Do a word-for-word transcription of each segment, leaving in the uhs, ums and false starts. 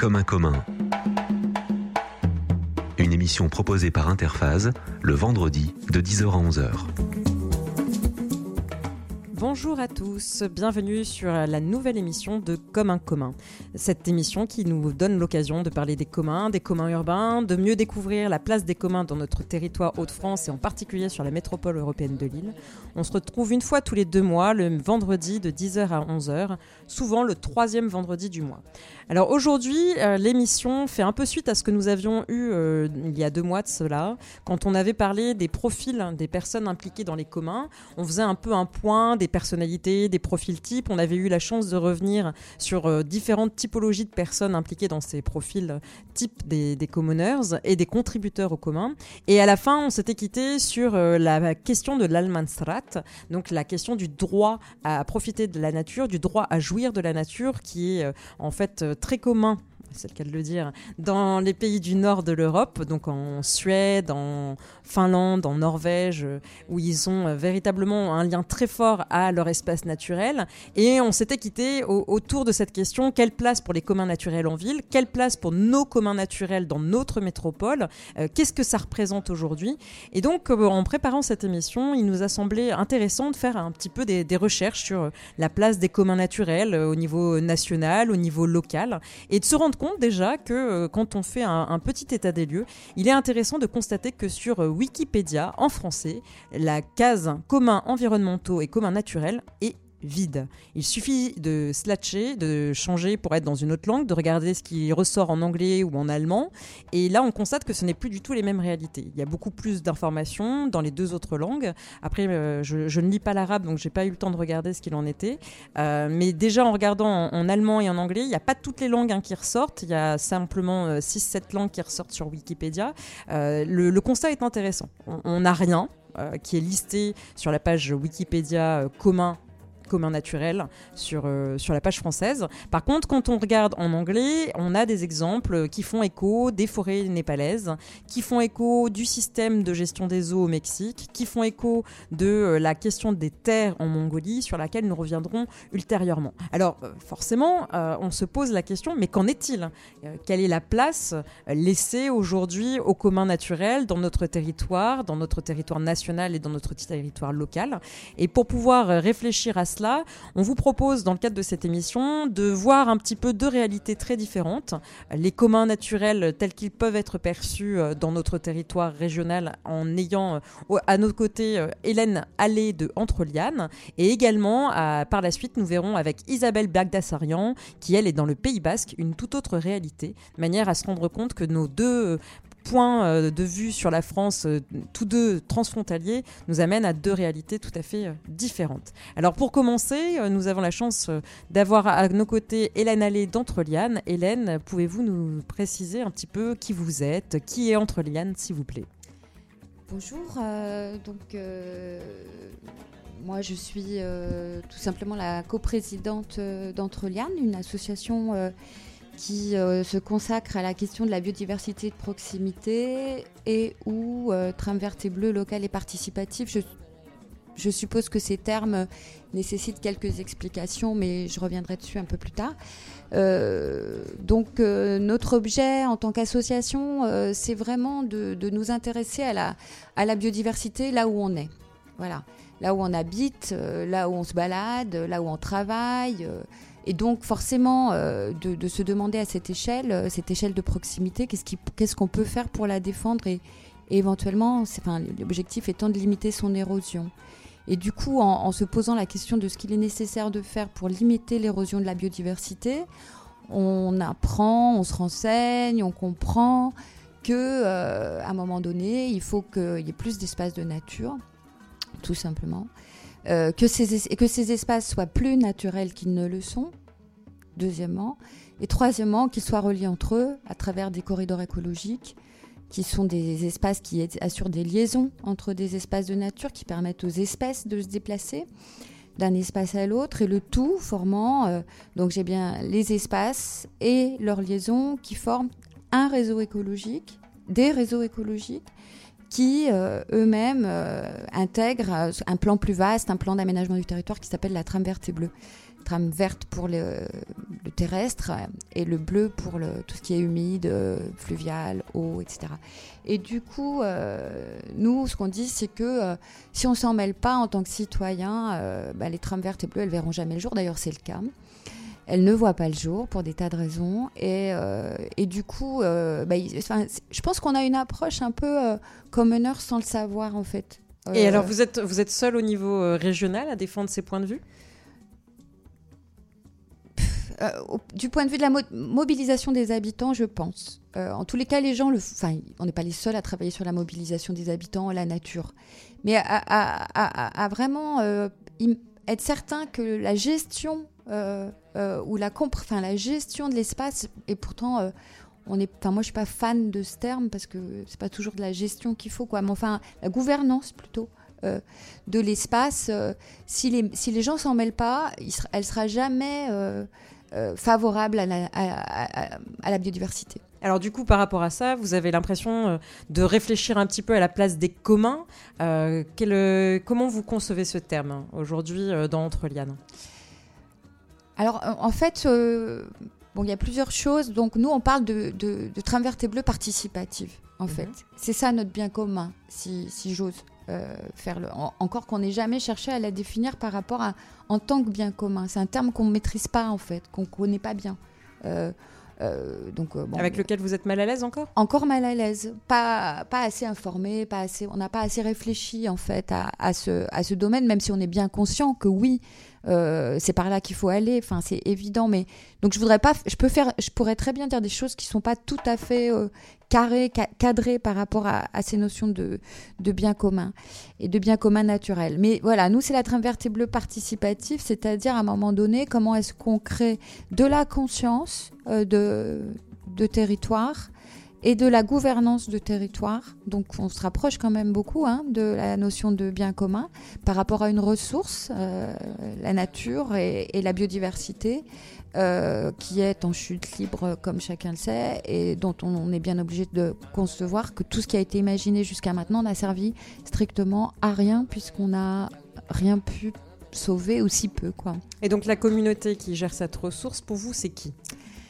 Comme un commun. Une émission proposée par Interphase le vendredi de dix heures à onze heures. Bonjour à tous, bienvenue sur la nouvelle émission de Comme un commun. Cette émission qui nous donne l'occasion de parler des communs, des communs urbains, de mieux découvrir la place des communs dans notre territoire Hauts-de-France et en particulier sur la métropole européenne de Lille. On se retrouve une fois tous les deux mois, le vendredi de dix heures à onze heures, souvent le troisième vendredi du mois. Alors aujourd'hui, euh, l'émission fait un peu suite à ce que nous avions eu euh, il y a deux mois de cela, quand on avait parlé des profils des personnes impliquées dans les communs. On faisait un peu un point des personnalités, des profils types. On avait eu la chance de revenir sur euh, différentes typologies de personnes impliquées dans ces profils types des, des commoners et des contributeurs aux communs. Et à la fin, on s'était quitté sur euh, la question de l'Allemansrat, donc la question du droit à profiter de la nature, du droit à jouir de la nature, qui est euh, en fait euh, très commun, c'est le cas de le dire, dans les pays du nord de l'Europe, donc en Suède, en Finlande, en Norvège, où ils ont véritablement un lien très fort à leur espace naturel. Et on s'était quitté au, autour de cette question: quelle place pour les communs naturels en ville, quelle place pour nos communs naturels dans notre métropole, euh, qu'est-ce que ça représente aujourd'hui? Et donc, euh, en préparant cette émission, il nous a semblé intéressant de faire un petit peu des, des recherches sur la place des communs naturels euh, au niveau national, au niveau local, et de se rendre compte déjà que euh, quand on fait un, un petit état des lieux, il est intéressant de constater que sur euh, Wikipédia, en français, la case communs environnementaux et communs naturels est vide. Il suffit de slatcher, de changer pour être dans une autre langue, de regarder ce qui ressort en anglais ou en allemand, et là on constate que ce n'est plus du tout les mêmes réalités. Il y a beaucoup plus d'informations dans les deux autres langues. Après, euh, je, je ne lis pas l'arabe, donc j'ai pas eu le temps de regarder ce qu'il en était, euh, mais déjà en regardant en, en allemand et en anglais, il n'y a pas toutes les langues hein, qui ressortent, il y a simplement euh, six sept langues qui ressortent sur Wikipédia. Euh, le, le constat est intéressant. On n'a rien euh, qui est listé sur la page Wikipédia euh, commun commun naturel sur, euh, sur la page française. Par contre, quand on regarde en anglais, on a des exemples qui font écho des forêts népalaises, qui font écho du système de gestion des eaux au Mexique, qui font écho de euh, la question des terres en Mongolie, sur laquelle nous reviendrons ultérieurement. Alors, euh, forcément, euh, on se pose la question, mais qu'en est-il ? euh, Quelle est la place laissée aujourd'hui aux communs naturels dans notre territoire, dans notre territoire national et dans notre territoire local ? Et pour pouvoir réfléchir à cela, on vous propose dans le cadre de cette émission de voir un petit peu deux réalités très différentes. Les communs naturels tels qu'ils peuvent être perçus dans notre territoire régional, en ayant à nos côtés Hélène Allais de Entre-Lianes, et également à, par la suite nous verrons avec Isabelle Bagdasarian qui elle est dans le Pays Basque, une toute autre réalité, de manière à se rendre compte que nos deux points de vue sur la France, tous deux transfrontaliers, nous amènent à deux réalités tout à fait différentes. Alors pour commencer, nous avons la chance d'avoir à nos côtés Hélène Allais d'Entre-Lianes. Hélène, pouvez-vous nous préciser un petit peu qui vous êtes, qui est Entre-Lianes, s'il vous plaît? Bonjour, euh, donc euh, moi je suis euh, tout simplement la coprésidente d'Entre-Lianes, une association euh, qui euh, se consacre à la question de la biodiversité de proximité et où euh, Trame verte et bleue, local et participatif. Je, je suppose que ces termes nécessitent quelques explications, mais je reviendrai dessus un peu plus tard. Euh, donc euh, notre objet en tant qu'association, euh, c'est vraiment de, de nous intéresser à la, à la biodiversité là où on est. Voilà, là où on habite, euh, là où on se balade, là où on travaille. Euh, Et donc forcément, euh, de, de se demander à cette échelle, euh, cette échelle de proximité, qu'est-ce, qui, qu'est-ce qu'on peut faire pour la défendre et, et éventuellement, c'est, enfin, l'objectif étant de limiter son érosion. Et du coup, en, en se posant la question de ce qu'il est nécessaire de faire pour limiter l'érosion de la biodiversité, on apprend, on se renseigne, on comprend qu'à euh, un moment donné, il faut qu'il y ait plus d'espaces de nature, tout simplement. Euh, que, ces, que ces espaces soient plus naturels qu'ils ne le sont, deuxièmement. Et troisièmement, qu'ils soient reliés entre eux à travers des corridors écologiques, qui sont des espaces qui assurent des liaisons entre des espaces de nature, qui permettent aux espèces de se déplacer d'un espace à l'autre, et le tout formant, euh, donc j'ai bien les espaces et leurs liaisons qui forment un réseau écologique, des réseaux écologiques, qui euh, eux-mêmes euh, intègrent un plan plus vaste, un plan d'aménagement du territoire qui s'appelle la trame verte et bleue. Trame verte pour le, le terrestre et le bleu pour le, tout ce qui est humide, euh, fluvial, eau, et cetera. Et du coup, euh, nous, ce qu'on dit, c'est que euh, si on ne s'en mêle pas en tant que citoyen, euh, bah, les trames vertes et bleues, elles ne verront jamais le jour. D'ailleurs, c'est le cas. Elles ne voient pas le jour pour des tas de raisons. Et, euh, et du coup, euh, bah, il, je pense qu'on a une approche un peu euh, commoneur sans le savoir, en fait. Euh, et alors, vous êtes, vous êtes seul au niveau euh, régional à défendre ces points de vue ? Euh, au, du point de vue de la mo- mobilisation des habitants, je pense. Euh, en tous les cas, les gens, le, enfin, on n'est pas les seuls à travailler sur la mobilisation des habitants, la nature, mais à, à, à, à vraiment euh, être certain que la gestion euh, euh, ou la, comp- enfin, la gestion de l'espace, et pourtant, euh, on est, enfin, moi, je suis pas fan de ce terme parce que c'est pas toujours de la gestion qu'il faut, quoi. Mais enfin, la gouvernance plutôt. Euh, de l'espace, euh, si, les, si les gens s'en mêlent pas, il sera, elle sera jamais euh, euh, favorable à la, à, à, à la biodiversité. Alors du coup, par rapport à ça, vous avez l'impression euh, de réfléchir un petit peu à la place des communs. Euh, quel, euh, comment vous concevez ce terme hein, aujourd'hui euh, dans Entreliane ? Alors en fait, euh, bon, il y a plusieurs choses. Donc nous, on parle de, de, de trame verte et bleue participative. En mmh. fait, c'est ça notre bien commun, si, si j'ose. Euh, faire le... en, encore qu'on n'ait jamais cherché à la définir par rapport à en tant que bien commun. C'est un terme qu'on ne maîtrise pas en fait, qu'on ne connaît pas bien. Euh, euh, donc, euh, bon, Avec lequel vous êtes mal à l'aise encore ? Encore mal à l'aise, pas, pas assez informé, pas assez, on n'a pas assez réfléchi en fait à, à, ce, à ce domaine, même si on est bien conscient que oui, euh, c'est par là qu'il faut aller. Enfin, c'est évident, mais donc je voudrais pas, je peux faire, je pourrais très bien dire des choses qui sont pas tout à fait euh, carrées, ca- cadrées par rapport à, à ces notions de, de bien commun et de bien commun naturel. Mais voilà, nous c'est la trame verte et bleue participative, c'est-à-dire à un moment donné, comment est-ce qu'on crée de la conscience euh, de, de territoire et de la gouvernance de territoire. Donc on se rapproche quand même beaucoup hein, de la notion de bien commun par rapport à une ressource, euh, la nature et, et la biodiversité, euh, qui est en chute libre comme chacun le sait et dont on, on est bien obligé de concevoir que tout ce qui a été imaginé jusqu'à maintenant n'a servi strictement à rien puisqu'on n'a rien pu sauver ou si peu, quoi. Et donc la communauté qui gère cette ressource, pour vous, c'est qui ?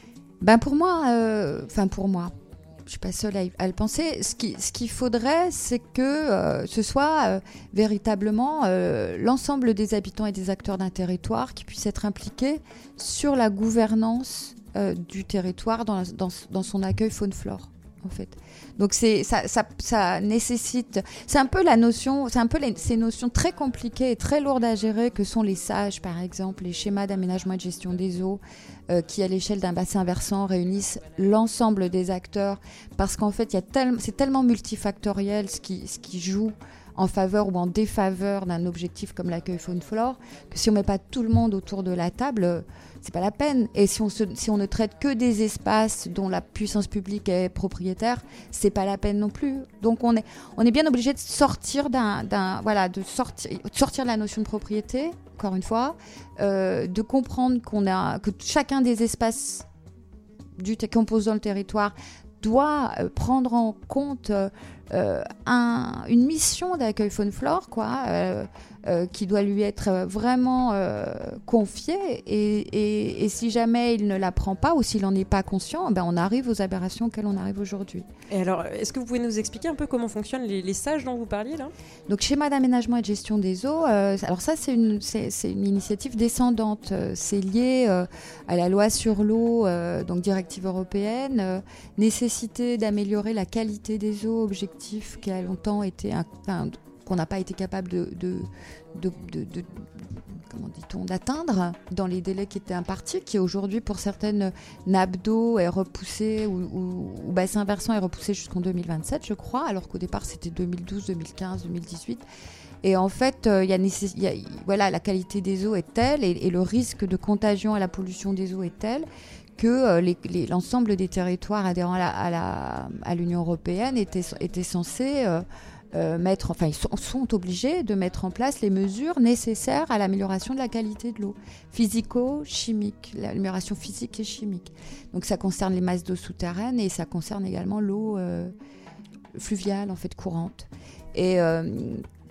Ben pour moi, enfin euh, pour moi, je suis pas seule à, à le penser. Ce qui, ce qu'il faudrait, c'est que euh, ce soit euh, véritablement euh, l'ensemble des habitants et des acteurs d'un territoire qui puissent être impliqués sur la gouvernance euh, du territoire dans, la, dans, dans son accueil faune-flore, en fait. Donc c'est, ça, ça, ça nécessite, c'est un peu la notion, c'est un peu les, ces notions très compliquées et très lourdes à gérer que sont les S A G, par exemple, les schémas d'aménagement et de gestion des eaux, euh, qui à l'échelle d'un bassin versant réunissent l'ensemble des acteurs, parce qu'en fait, il y a tel, c'est tellement multifactoriel ce qui, ce qui joue en faveur ou en défaveur d'un objectif comme l'accueil faune-flore, que si on ne met pas tout le monde autour de la table, c'est pas la peine. Et si on, se, si on ne traite que des espaces dont la puissance publique est propriétaire, c'est pas la peine non plus. Donc on est, on est bien obligé de sortir d'un, d'un voilà, de sortir, de sortir de la notion de propriété, encore une fois, euh, de comprendre qu'on a, que chacun des espaces du, composant le territoire doit euh, prendre en compte euh, euh, un, une mission d'accueil faune-flore, quoi, euh, euh, qui doit lui être vraiment euh, confiée. Et, et, et si jamais il ne la prend pas ou s'il n'en est pas conscient, ben on arrive aux aberrations auxquelles on arrive aujourd'hui. Et alors, est-ce que vous pouvez nous expliquer un peu comment fonctionnent les, les S A G dont vous parliez là ? Donc, schéma d'aménagement et de gestion des eaux, euh, alors ça, c'est une, c'est, c'est une initiative descendante. Euh, c'est lié euh, à la loi sur l'eau, euh, donc directive européenne, euh, nécessité d'améliorer la qualité des eaux, objectif qui a longtemps été, un, enfin, qu'on n'a pas été capable de, de, de, de, de comment dit-on, d'atteindre dans les délais qui étaient impartis, qui aujourd'hui pour certaines nappes d'eau est repoussé ou, ou, ou bassin versant est repoussé jusqu'en deux mille vingt-sept, je crois, alors qu'au départ c'était deux mille douze, deux mille quinze, deux mille dix-huit. Et en fait, euh, y a nécess... y a, voilà, la qualité des eaux est telle et, et le risque de contagion à la pollution des eaux est tel que euh, les, les, l'ensemble des territoires adhérents à, la, à, la, à l'Union européenne étaient, étaient censés euh, euh, mettre, enfin ils sont, sont obligés de mettre en place les mesures nécessaires à l'amélioration de la qualité de l'eau, physico-chimique, l'amélioration physique et chimique. Donc ça concerne les masses d'eau souterraines et ça concerne également l'eau euh, fluviale, en fait, courante. Et euh,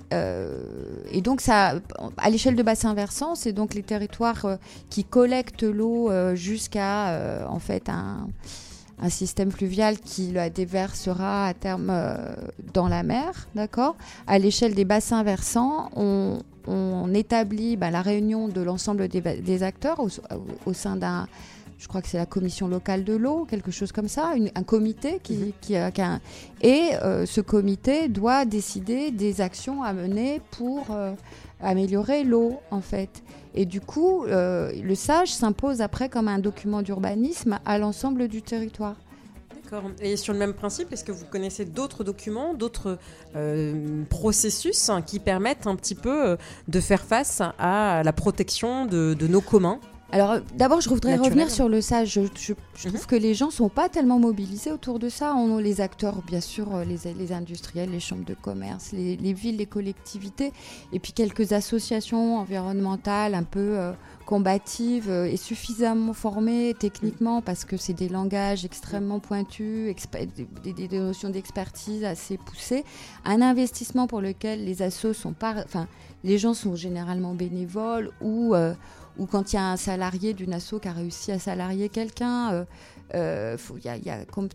euh, et donc, ça, à l'échelle de bassin versant, c'est donc les territoires euh, qui collectent l'eau euh, jusqu'à euh, en fait un, un système fluvial qui la déversera à terme euh, dans la mer, d'accord ? À l'échelle des bassins versants, on, on établit bah, la réunion de l'ensemble des, des acteurs au, au sein d'un, je crois que c'est la commission locale de l'eau, quelque chose comme ça, une, un comité qui, mmh. qui, qui a un, et euh, ce comité doit décider des actions à mener pour euh, améliorer l'eau, en fait. Et du coup, euh, le SAGE s'impose après comme un document d'urbanisme à l'ensemble du territoire. D'accord. Et sur le même principe, est-ce que vous connaissez d'autres documents, d'autres euh, processus hein, qui permettent un petit peu euh, de faire face à la protection de, de nos communs ? Alors, d'abord, je voudrais Naturel. revenir sur le SAGE. Je, je, je trouve mm-hmm. que les gens ne sont pas tellement mobilisés autour de ça. On a les acteurs, bien sûr, les, les industriels, les chambres de commerce, les, les villes, les collectivités, et puis quelques associations environnementales un peu euh, combatives euh, et suffisamment formées techniquement, parce que c'est des langages extrêmement pointus, exp- des, des, des notions d'expertise assez poussées. Un investissement pour lequel les assos sont pas... Enfin, les gens sont généralement bénévoles ou... Euh, ou quand il y a un salarié d'une asso qui a réussi à salarier quelqu'un, il euh, euh, y, y, y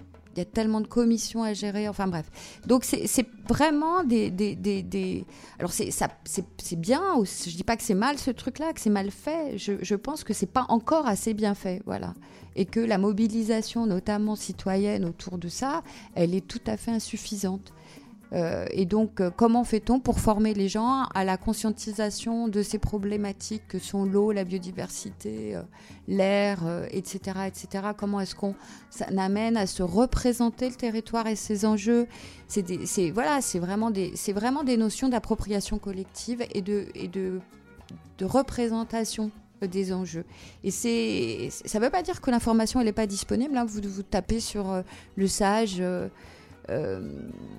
a tellement de commissions à gérer, enfin bref. Donc c'est, c'est vraiment des... des, des, des... Alors c'est, ça, c'est, c'est bien, je ne dis pas que c'est mal ce truc-là, que c'est mal fait, je, je pense que ce n'est pas encore assez bien fait, voilà. Et que la mobilisation, notamment citoyenne, autour de ça, elle est tout à fait insuffisante. Euh, et donc, euh, comment fait-on pour former les gens à la conscientisation de ces problématiques que sont l'eau, la biodiversité, euh, l'air, euh, et cetera, et cetera. Comment est-ce qu'on ça amène à se représenter le territoire et ses enjeux ? C'est, des, c'est, voilà, c'est, vraiment des, c'est vraiment des notions d'appropriation collective et de, et de, de représentation des enjeux. Et c'est, ça ne veut pas dire que l'information elle n'est pas disponible. Hein. Vous, vous tapez sur euh, le SAGE... Euh, euh,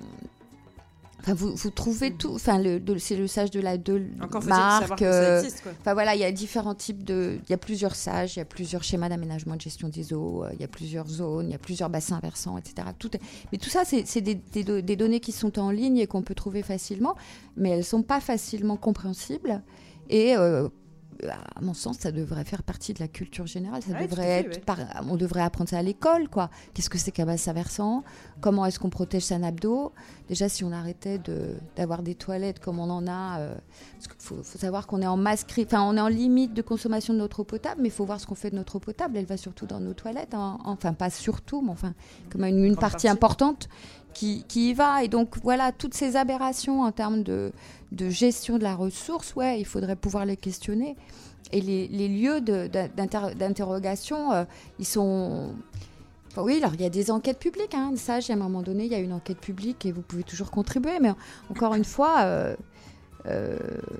Enfin, vous, vous trouvez tout. Enfin, le, de, c'est le SAGE de la de Encore marque. Que ça existe, quoi. Enfin voilà, il y a différents types de. Il y a plusieurs SAGE, il y a plusieurs schémas d'aménagement de gestion des eaux, il y a plusieurs zones, il y a plusieurs bassins versants, et cetera. Tout est... Mais tout ça, c'est, c'est des, des, des données qui sont en ligne et qu'on peut trouver facilement, mais elles sont pas facilement compréhensibles. Et euh, à mon sens, ça devrait faire partie de la culture générale. Ça ouais, devrait fait, être, ouais. par, on devrait apprendre ça à l'école, quoi. Qu'est-ce que c'est qu'un bassin versant ? Comment est-ce qu'on protège sa nappe d'eau ? Déjà, si on arrêtait de, d'avoir des toilettes comme on en a, euh, parce qu'il faut, faut savoir qu'on est en masse, enfin, on est en limite de consommation de notre eau potable, mais il faut voir ce qu'on fait de notre eau potable. Elle va surtout dans nos toilettes, hein. Enfin pas surtout, mais enfin comme une, une partie, partie importante. Qui, qui y va. Et donc, voilà, toutes ces aberrations en termes de, de gestion de la ressource, ouais, il faudrait pouvoir les questionner. Et les, les lieux de, d'inter, d'interrogation, euh, ils sont... Enfin, oui, alors il y a des enquêtes publiques. Hein, ça, à un moment donné, il y a une enquête publique et vous pouvez toujours contribuer. Mais encore une fois... Euh, Euh,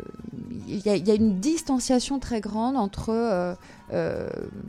il y, y a une distanciation très grande entre euh, euh,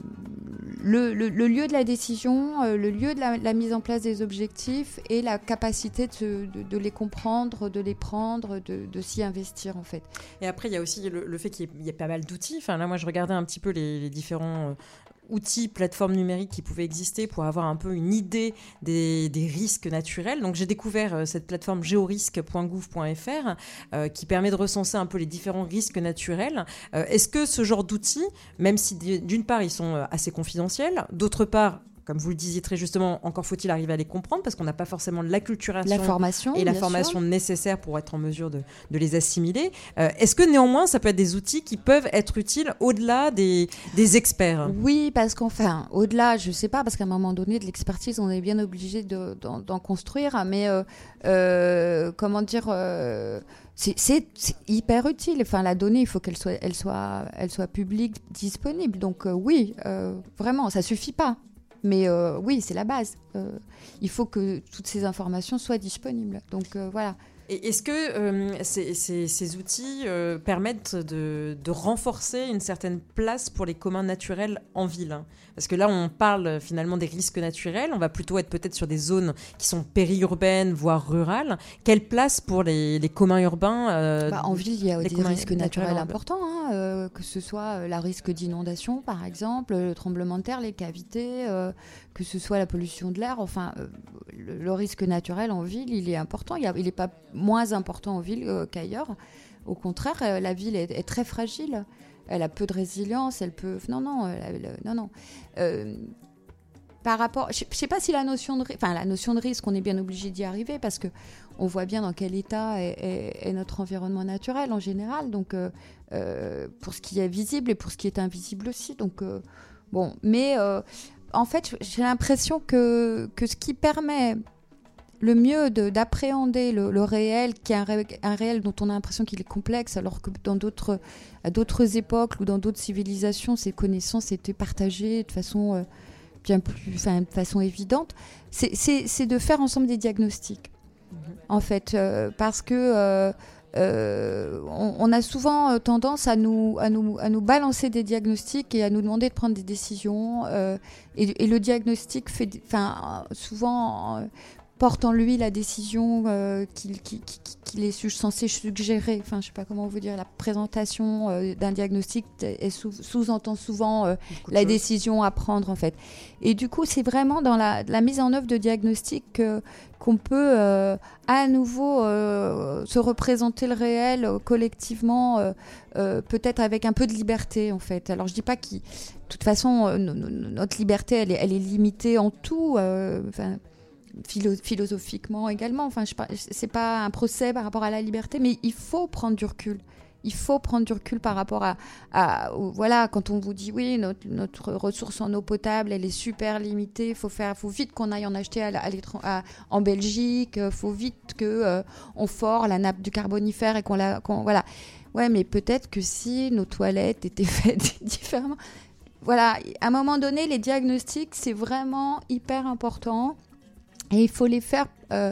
le, le, le lieu de la décision, euh, le lieu de la, la mise en place des objectifs et la capacité de, de, de les comprendre, de les prendre, de, de s'y investir en fait. Et après, il y a aussi le, le fait qu'il y ait pas mal d'outils. Enfin, là, moi, je regardais un petit peu les, les différents... Euh, outils, plateformes numériques qui pouvaient exister pour avoir un peu une idée des, des risques naturels. Donc j'ai découvert euh, cette plateforme géorisque point gouv point f r euh, qui permet de recenser un peu les différents risques naturels. Euh, est-ce que ce genre d'outils, même si d'une part ils sont assez confidentiels, d'autre part comme vous le disiez très justement, encore faut-il arriver à les comprendre parce qu'on n'a pas forcément l'acculturation la formation, et la formation sûr. nécessaire pour être en mesure de, de les assimiler. Euh, est-ce que néanmoins, ça peut être des outils qui peuvent être utiles au-delà des, des experts ? Oui, parce qu'enfin, au-delà, je ne sais pas, parce qu'à un moment donné, de l'expertise, on est bien obligé de, d'en, d'en construire, mais euh, euh, comment dire... Euh, C'est, c'est, c'est hyper utile. Enfin, la donnée, il faut qu'elle soit, elle soit, elle soit publique, disponible. Donc euh, oui, euh, vraiment, ça suffit pas. Mais euh, oui, c'est la base. Euh, il faut que toutes ces informations soient disponibles. Donc euh, voilà. Et est-ce que euh, ces, ces, ces outils euh, permettent de, de renforcer une certaine place pour les communs naturels en ville, hein ? Parce que là, on parle finalement des risques naturels. On va plutôt être peut-être sur des zones qui sont périurbaines, voire rurales. Quelle place pour les, les communs urbains euh, bah, En ville, il y a des risques naturels, naturels importants, hein, euh, que ce soit euh, la risque d'inondation, par exemple, le tremblement de terre, les cavités, euh, que ce soit la pollution de l'air. Enfin, euh, le, le risque naturel en ville, il est important. Il y a, il est pas moins important en ville euh, qu'ailleurs. Au contraire, euh, la ville est, est très fragile. Elle a peu de résilience. Elle peut. Non, non, elle, elle, non, non. Euh, par rapport, je ne sais pas si la notion de, enfin la notion de risque, on est bien obligé d'y arriver parce que on voit bien dans quel état est, est, est notre environnement naturel en général. Donc, euh, euh, pour ce qui est visible et pour ce qui est invisible aussi. Donc, euh, bon, mais euh, en fait, j'ai l'impression que que ce qui permet le mieux de, d'appréhender le, le réel, qui est un, ré, un réel dont on a l'impression qu'il est complexe, alors que dans d'autres, à d'autres époques ou dans d'autres civilisations, ces connaissances étaient partagées de façon euh, bien plus, enfin, de façon évidente, c'est, c'est, c'est de faire ensemble des diagnostics, mmh. en fait, euh, parce que euh, euh, on, on a souvent tendance à nous, à, nous, à nous balancer des diagnostics et à nous demander de prendre des décisions, euh, et, et le diagnostic fait, enfin, souvent... Euh, porte en lui la décision euh, qu'il, qu'il, qu'il est censé suggérer. Enfin, je ne sais pas comment vous dire. La présentation euh, d'un diagnostic est sous, sous-entend souvent euh, la chose. décision à prendre, en fait. Et du coup, c'est vraiment dans la, la mise en œuvre de diagnostics euh, qu'on peut euh, à nouveau euh, se représenter le réel euh, collectivement, euh, euh, peut-être avec un peu de liberté, en fait. Alors, je ne dis pas qu'il... De toute façon, euh, notre liberté, elle est, elle est limitée en tout. Euh, Philo- philosophiquement également, enfin, je, c'est pas un procès par rapport à la liberté, mais il faut prendre du recul. Il faut prendre du recul par rapport à, à voilà, quand on vous dit oui, notre, notre ressource en eau potable, elle est super limitée, il faut faire, faut vite qu'on aille en acheter à, à à, en Belgique, il faut vite que euh, on fore la nappe du Carbonifère et qu'on la, qu'on, voilà. Ouais, mais peut-être que si nos toilettes étaient faites différemment, voilà, à un moment donné, les diagnostics, c'est vraiment hyper important. Et il faut les faire euh,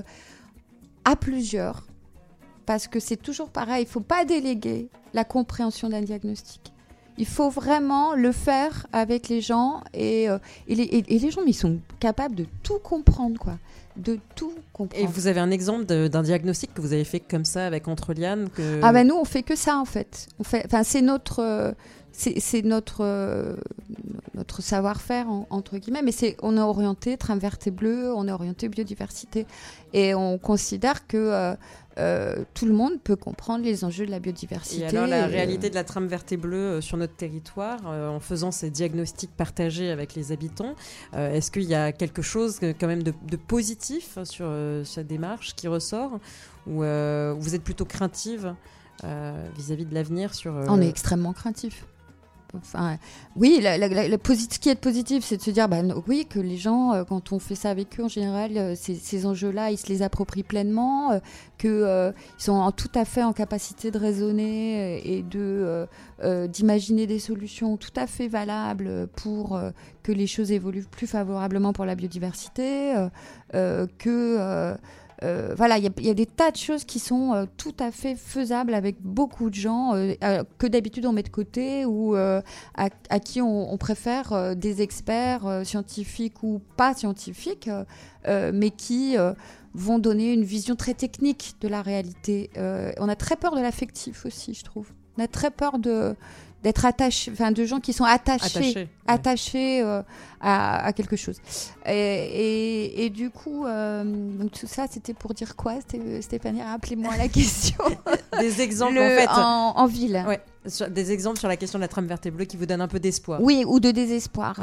à plusieurs, parce que c'est toujours pareil, il ne faut pas déléguer la compréhension d'un diagnostic. Il faut vraiment le faire avec les gens, et, euh, et, les, et, et les gens, ils sont capables de tout comprendre, quoi. De tout comprendre. Et vous avez un exemple de, d'un diagnostic que vous avez fait comme ça avec Entreliane que... Ah ben nous, on fait que ça, en fait. On fait, enfin, c'est notre... Euh, C'est, c'est notre, euh, notre savoir-faire, en, entre guillemets, mais c'est, on est orienté trame verte et bleue, on est orienté biodiversité. Et on considère que euh, euh, tout le monde peut comprendre les enjeux de la biodiversité. Et alors, la et, réalité euh... de la trame verte et bleue euh, sur notre territoire, euh, en faisant ces diagnostics partagés avec les habitants, euh, est-ce qu'il y a quelque chose quand même de, de positif sur euh, cette démarche qui ressort, ou euh, vous êtes plutôt craintive euh, vis-à-vis de l'avenir sur... Euh... On est extrêmement craintif. Enfin, oui, la, la, la, la posit- ce qui est positif, c'est de se dire bah, oui, que les gens, euh, quand on fait ça avec eux, en général, euh, ces, ces enjeux-là, ils se les approprient pleinement, euh, qu'ils euh, sont en, tout à fait en capacité de raisonner et de, euh, euh, d'imaginer des solutions tout à fait valables pour euh, que les choses évoluent plus favorablement pour la biodiversité, euh, euh, que... Euh, Euh, voilà, il y, y a des tas de choses qui sont euh, tout à fait faisables avec beaucoup de gens euh, euh, que d'habitude on met de côté ou euh, à, à qui on, on préfère euh, des experts euh, scientifiques ou pas scientifiques, euh, euh, mais qui euh, vont donner une vision très technique de la réalité. Euh, on a très peur de l'affectif aussi, je trouve. On a très peur de... d'être attaché, enfin de gens qui sont attachés, attachés, attachés ouais. euh, à, à quelque chose. Et, et, et du coup, euh, donc tout ça, c'était pour dire quoi, Stéphanie? Rappelez-moi la question. Des exemples Le, en fait. En, en ville. Ouais. Sur, des exemples sur la question de la trame verte et bleue qui vous donnent un peu d'espoir. Oui, ou de désespoir.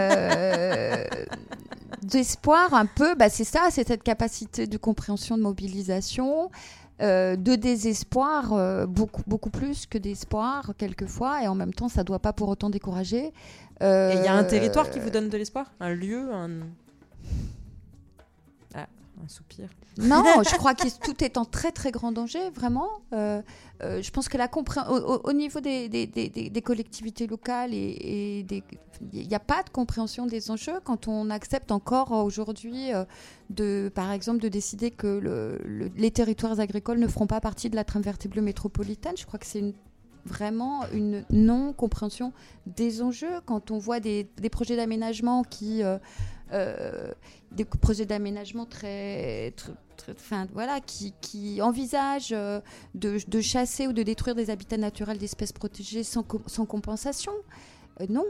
euh, d'espoir un peu, bah c'est ça, c'est cette capacité de compréhension, de mobilisation. Euh, de désespoir, euh, beaucoup, beaucoup plus que d'espoir, quelquefois, et en même temps, ça ne doit pas pour autant décourager. Euh, et il y a un territoire qui vous donne de l'espoir? Un lieu un... Ah, un soupir. Non, je crois que tout est en très, très grand danger, vraiment. Euh, euh, je pense que la compré- au, au, au niveau des, des, des, des collectivités locales, et, et des... il n'y a pas de compréhension des enjeux quand on accepte encore aujourd'hui, euh, de, par exemple, de décider que le, le, les territoires agricoles ne feront pas partie de la trame verte et bleue métropolitaine. Je crois que c'est une, vraiment une non-compréhension des enjeux. Quand on voit des, des projets d'aménagement qui... Euh, euh, des projets d'aménagement très... très Enfin, voilà, qui, qui envisagent euh, de, de chasser ou de détruire des habitats naturels d'espèces protégées sans, co- sans compensation. Euh, non.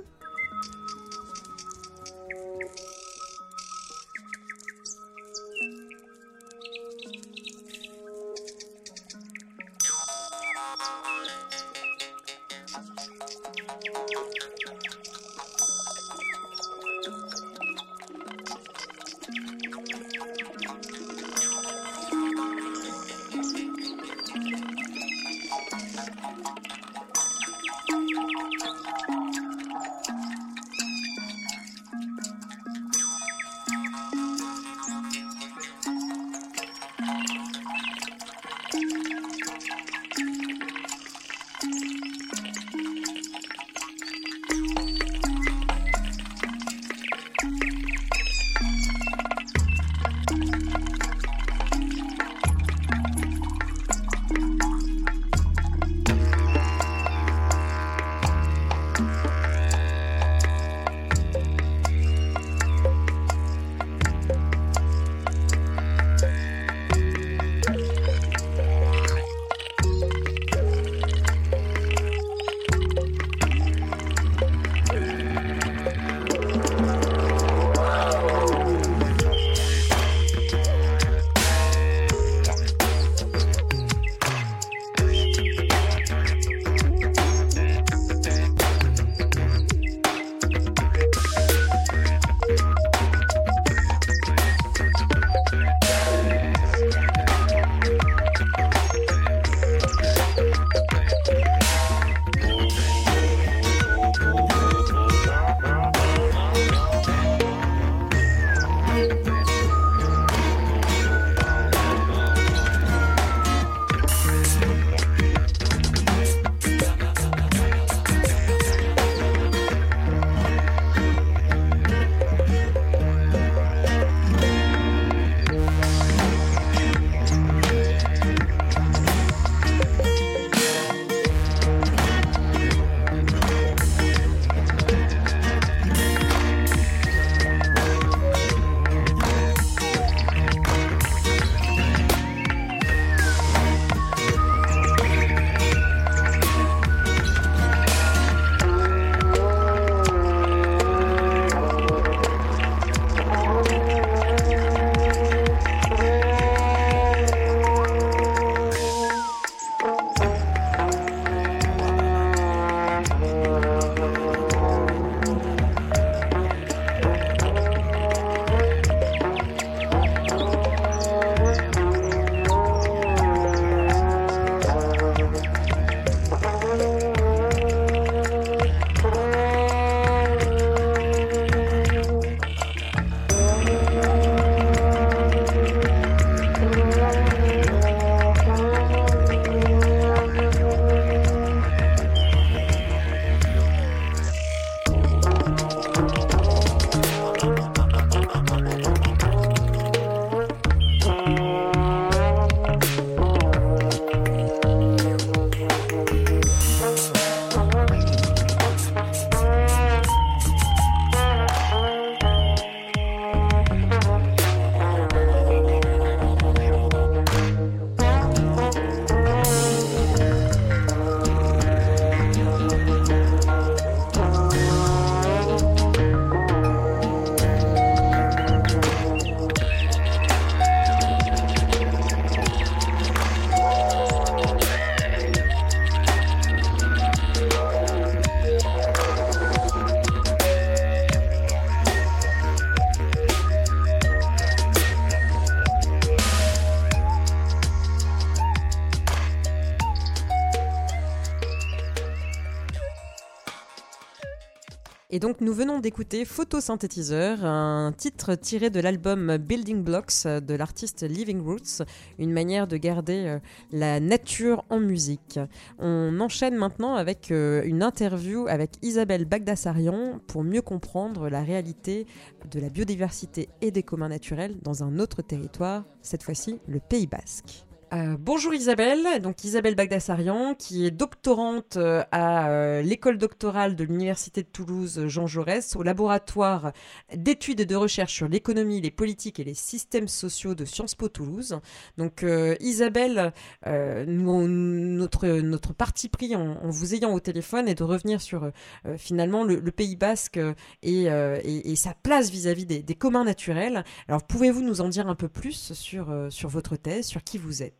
donc nous venons d'écouter Photosynthétiseur, un titre tiré de l'album Building Blocks de l'artiste Living Roots, une manière de garder la nature en musique. On enchaîne maintenant avec une interview avec Isabelle Bagdasarian pour mieux comprendre la réalité de la biodiversité et des communs naturels dans un autre territoire, cette fois-ci le Pays Basque. Euh, bonjour Isabelle, donc Isabelle Bagdasarian qui est doctorante euh, à euh, l'école doctorale de l'Université de Toulouse Jean Jaurès au laboratoire d'études et de recherche sur l'économie, les politiques et les systèmes sociaux de Sciences Po Toulouse. Donc euh, Isabelle, euh, nous, notre, notre parti pris en, en vous ayant au téléphone est de revenir sur euh, finalement le, le Pays Basque et, euh, et, et sa place vis-à-vis des, des communs naturels. Alors pouvez-vous nous en dire un peu plus sur, euh, sur votre thèse, sur qui vous êtes ?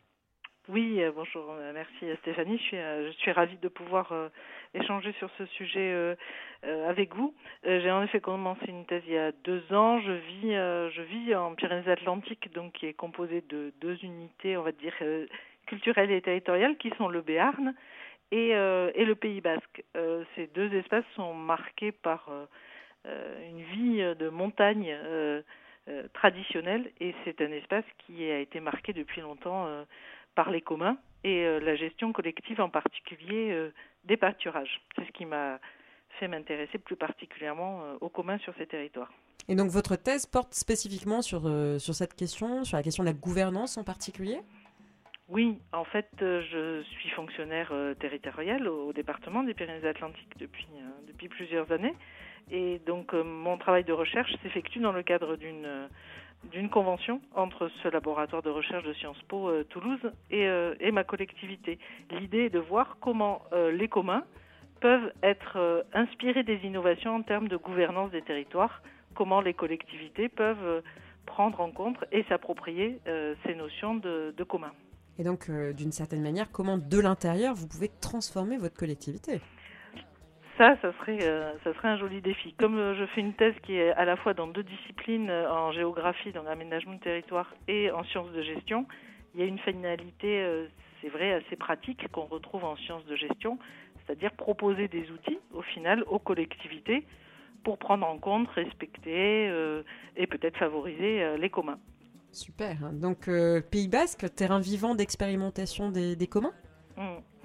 Oui, euh, bonjour, euh, merci Stéphanie. Je suis, euh, je suis ravie de pouvoir euh, échanger sur ce sujet euh, euh, avec vous. Euh, j'ai en effet commencé une thèse il y a deux ans. Je vis, euh, je vis en Pyrénées-Atlantiques, donc qui est composée de deux unités, on va dire euh, culturelles et territoriales, qui sont le Béarn et, euh, et le Pays Basque. Euh, ces deux espaces sont marqués par euh, une vie de montagne euh, euh, traditionnelle, et c'est un espace qui a été marqué depuis longtemps euh, par les communs et euh, la gestion collective, en particulier euh, des pâturages. C'est ce qui m'a fait m'intéresser plus particulièrement euh, aux communs sur ces territoires. Et donc votre thèse porte spécifiquement sur, euh, sur cette question, sur la question de la gouvernance en particulier ? Oui, en fait, euh, je suis fonctionnaire euh, territorial au, au département des Pyrénées-Atlantiques depuis, euh, depuis plusieurs années. Et donc euh, mon travail de recherche s'effectue dans le cadre d'une... Euh, d'une convention entre ce laboratoire de recherche de Sciences Po euh, Toulouse et, euh, et ma collectivité. L'idée est de voir comment euh, les communs peuvent être euh, inspirés des innovations en termes de gouvernance des territoires, comment les collectivités peuvent euh, prendre en compte et s'approprier euh, ces notions de, de commun. Et donc, euh, d'une certaine manière, comment de l'intérieur vous pouvez transformer votre collectivité ? Ça, ça serait, euh, ça serait un joli défi. Comme euh, je fais une thèse qui est à la fois dans deux disciplines, euh, en géographie, dans l'aménagement de territoire, et en sciences de gestion, il y a une finalité, euh, c'est vrai, assez pratique qu'on retrouve en sciences de gestion, c'est-à-dire proposer des outils, au final, aux collectivités pour prendre en compte, respecter euh, et peut-être favoriser euh, les communs. Super. Donc, euh, Pays Basque, terrain vivant d'expérimentation des, des communs ? mmh.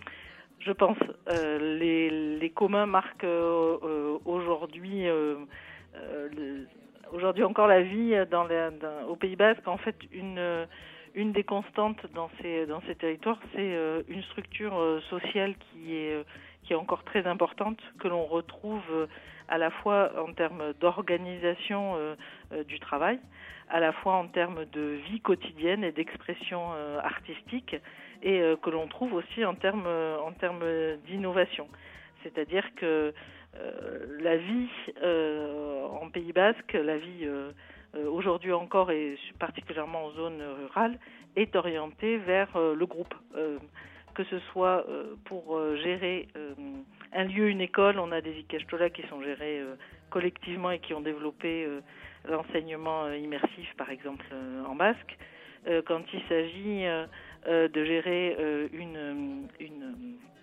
Je pense. Euh, les, les communs marquent euh, euh, aujourd'hui, euh, euh, le, aujourd'hui encore la vie dans les, dans, au Pays Basque. En fait, une, une des constantes dans ces, dans ces territoires, c'est euh, une structure euh, sociale qui est, euh, qui est encore très importante, que l'on retrouve euh, à la fois en termes d'organisation euh, euh, du travail, à la fois en termes de vie quotidienne et d'expression euh, artistique, et euh, que l'on trouve aussi en termes, euh, en termes d'innovation. C'est-à-dire que euh, la vie euh, en Pays Basque, la vie euh, euh, aujourd'hui encore et particulièrement en zone rurale, est orientée vers euh, le groupe. Euh, que ce soit euh, pour euh, gérer euh, un lieu, une école, on a des ikastolas qui sont gérés euh, collectivement et qui ont développé euh, l'enseignement euh, immersif, par exemple, euh, en basque. Euh, quand il s'agit euh, euh, de gérer euh, une, une,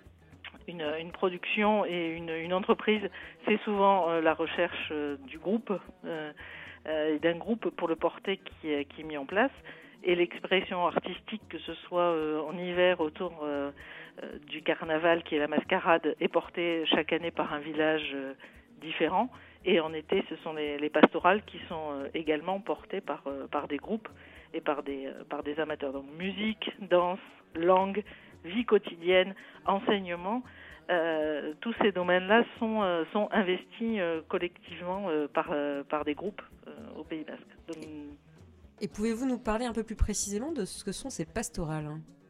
une, une production et une, une entreprise, c'est souvent euh, la recherche euh, du groupe, euh, euh, d'un groupe pour le porter qui est, qui est mis en place. Et l'expression artistique, que ce soit euh, en hiver autour euh, euh, du carnaval, qui est la mascarade, est portée chaque année par un village euh, différent. Et en été, ce sont les, les pastorales qui sont euh, également portées par, euh, par des groupes et par des, euh, par des amateurs. Donc musique, danse, langue, vie quotidienne, enseignement, euh, tous ces domaines-là sont, euh, sont investis euh, collectivement euh, par, euh, par des groupes euh, au Pays Basque. Donc, et pouvez-vous nous parler un peu plus précisément de ce que sont ces pastorales ?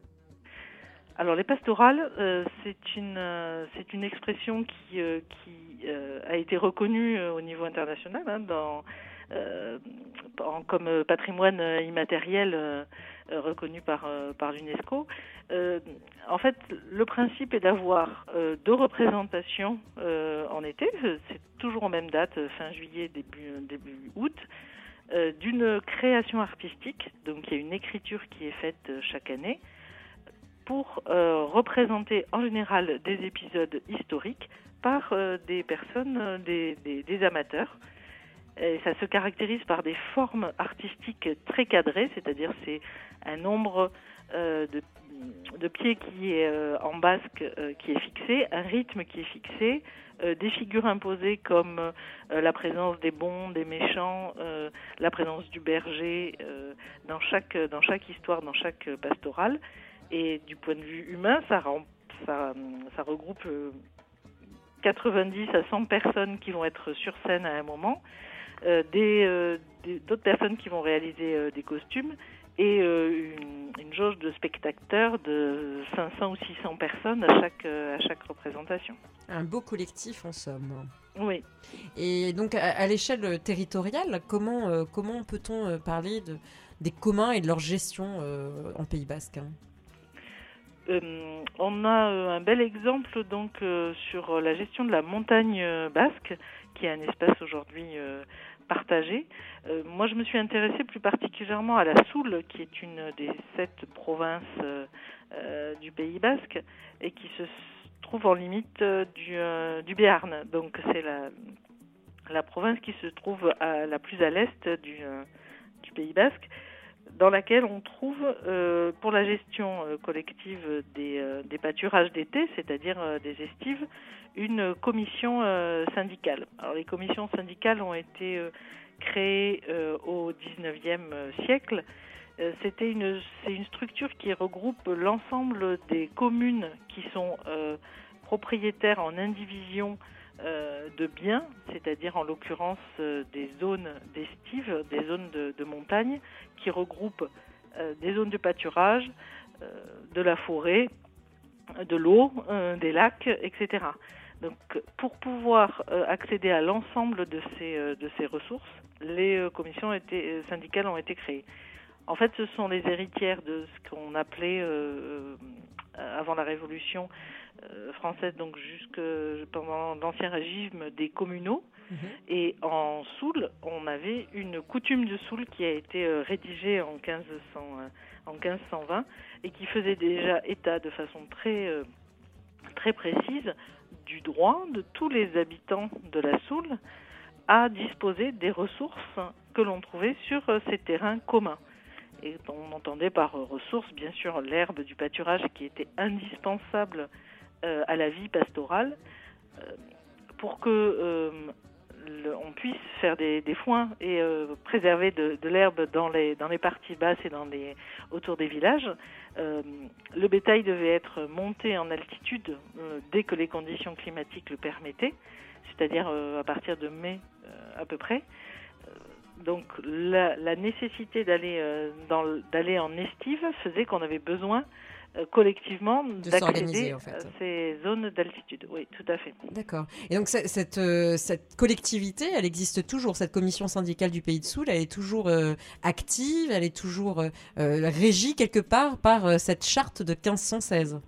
Alors les pastorales, euh, c'est une euh, c'est une expression qui euh, qui euh, a été reconnue euh, au niveau international, hein, dans euh, en, comme patrimoine immatériel euh, reconnu par euh, par l'UNESCO. Euh, en fait, le principe est d'avoir euh, deux représentations euh, en été. C'est toujours aux mêmes dates, fin juillet, début début août. Euh, d'une création artistique, donc il y a une écriture qui est faite euh, chaque année, pour euh, représenter en général des épisodes historiques par euh, des personnes, euh, des, des, des amateurs. Et ça se caractérise par des formes artistiques très cadrées, c'est-à-dire c'est un nombre euh, de, de pieds qui est euh, en basque euh, qui est fixé, un rythme qui est fixé, euh, des figures imposées comme euh, la présence des bons, des méchants, euh, la présence du berger euh, dans chaque dans chaque histoire, dans chaque pastorale. Et du point de vue humain, ça rend, ça, ça regroupe euh, quatre-vingt-dix à cent personnes qui vont être sur scène à un moment. Euh, des, euh, des, d'autres personnes qui vont réaliser euh, des costumes et euh, une, une jauge de spectateurs de cinq cents ou six cents personnes à chaque, euh, à chaque représentation. Un beau collectif en somme. Oui. Et donc à, à l'échelle territoriale, comment, euh, comment peut-on euh, parler de, des communs et de leur gestion euh, en Pays Basque, hein? Euh, on a euh, un bel exemple donc euh, sur la gestion de la montagne euh, basque, qui est un espace aujourd'hui euh, partagé. Euh, moi, je me suis intéressée plus particulièrement à la Soule, qui est une des sept provinces euh, euh, du Pays basque et qui se trouve en limite euh, du, euh, du Béarn. Donc, c'est la, la province qui se trouve à, la plus à l'est du, euh, du Pays basque, dans laquelle on trouve, euh, pour la gestion euh, collective des, euh, des pâturages d'été, c'est-à-dire euh, des estives, une commission euh, syndicale. Alors, les commissions syndicales ont été euh, créées euh, au dix-neuvième siècle. Euh, c'était une, c'est une structure qui regroupe l'ensemble des communes qui sont euh, propriétaires en indivision euh, de biens, c'est-à-dire en l'occurrence euh, des zones d'estive, des zones de, de montagne, qui regroupent euh, des zones de pâturage, euh, de la forêt, de l'eau, euh, des lacs, et cetera. Donc, pour pouvoir euh, accéder à l'ensemble de ces, euh, de ces ressources, les euh, commissions étaient, euh, syndicales ont été créées. En fait, ce sont les héritières de ce qu'on appelait, euh, euh, avant la Révolution euh, française, donc jusque pendant l'Ancien Régime, des communaux. Mmh. Et en Soule, on avait une coutume de Soule qui a été euh, rédigée en quinze cents, euh, en quinze cent vingt et qui faisait déjà état de façon très, euh, très précise du droit de tous les habitants de la Soule à disposer des ressources que l'on trouvait sur euh, ces terrains communs. Et on entendait par euh, ressources, bien sûr, l'herbe du pâturage qui était indispensable euh, à la vie pastorale euh, pour que euh, le, on puisse faire des, des foins et euh, préserver de, de l'herbe dans les, dans les parties basses et dans les, autour des villages. Euh, le bétail devait être monté en altitude euh, dès que les conditions climatiques le permettaient, c'est-à-dire euh, à partir de mai euh, à peu près. Donc la, la nécessité d'aller, euh, dans, d'aller en estive faisait qu'on avait besoin euh, collectivement de d'accéder en fait. à ces zones d'altitude. Oui, tout à fait. D'accord. Et donc cette, cette, euh, cette collectivité, elle existe toujours, cette commission syndicale du Pays de Soule, elle est toujours euh, active, elle est toujours euh, euh, régie quelque part par euh, cette charte de quinze cent seize.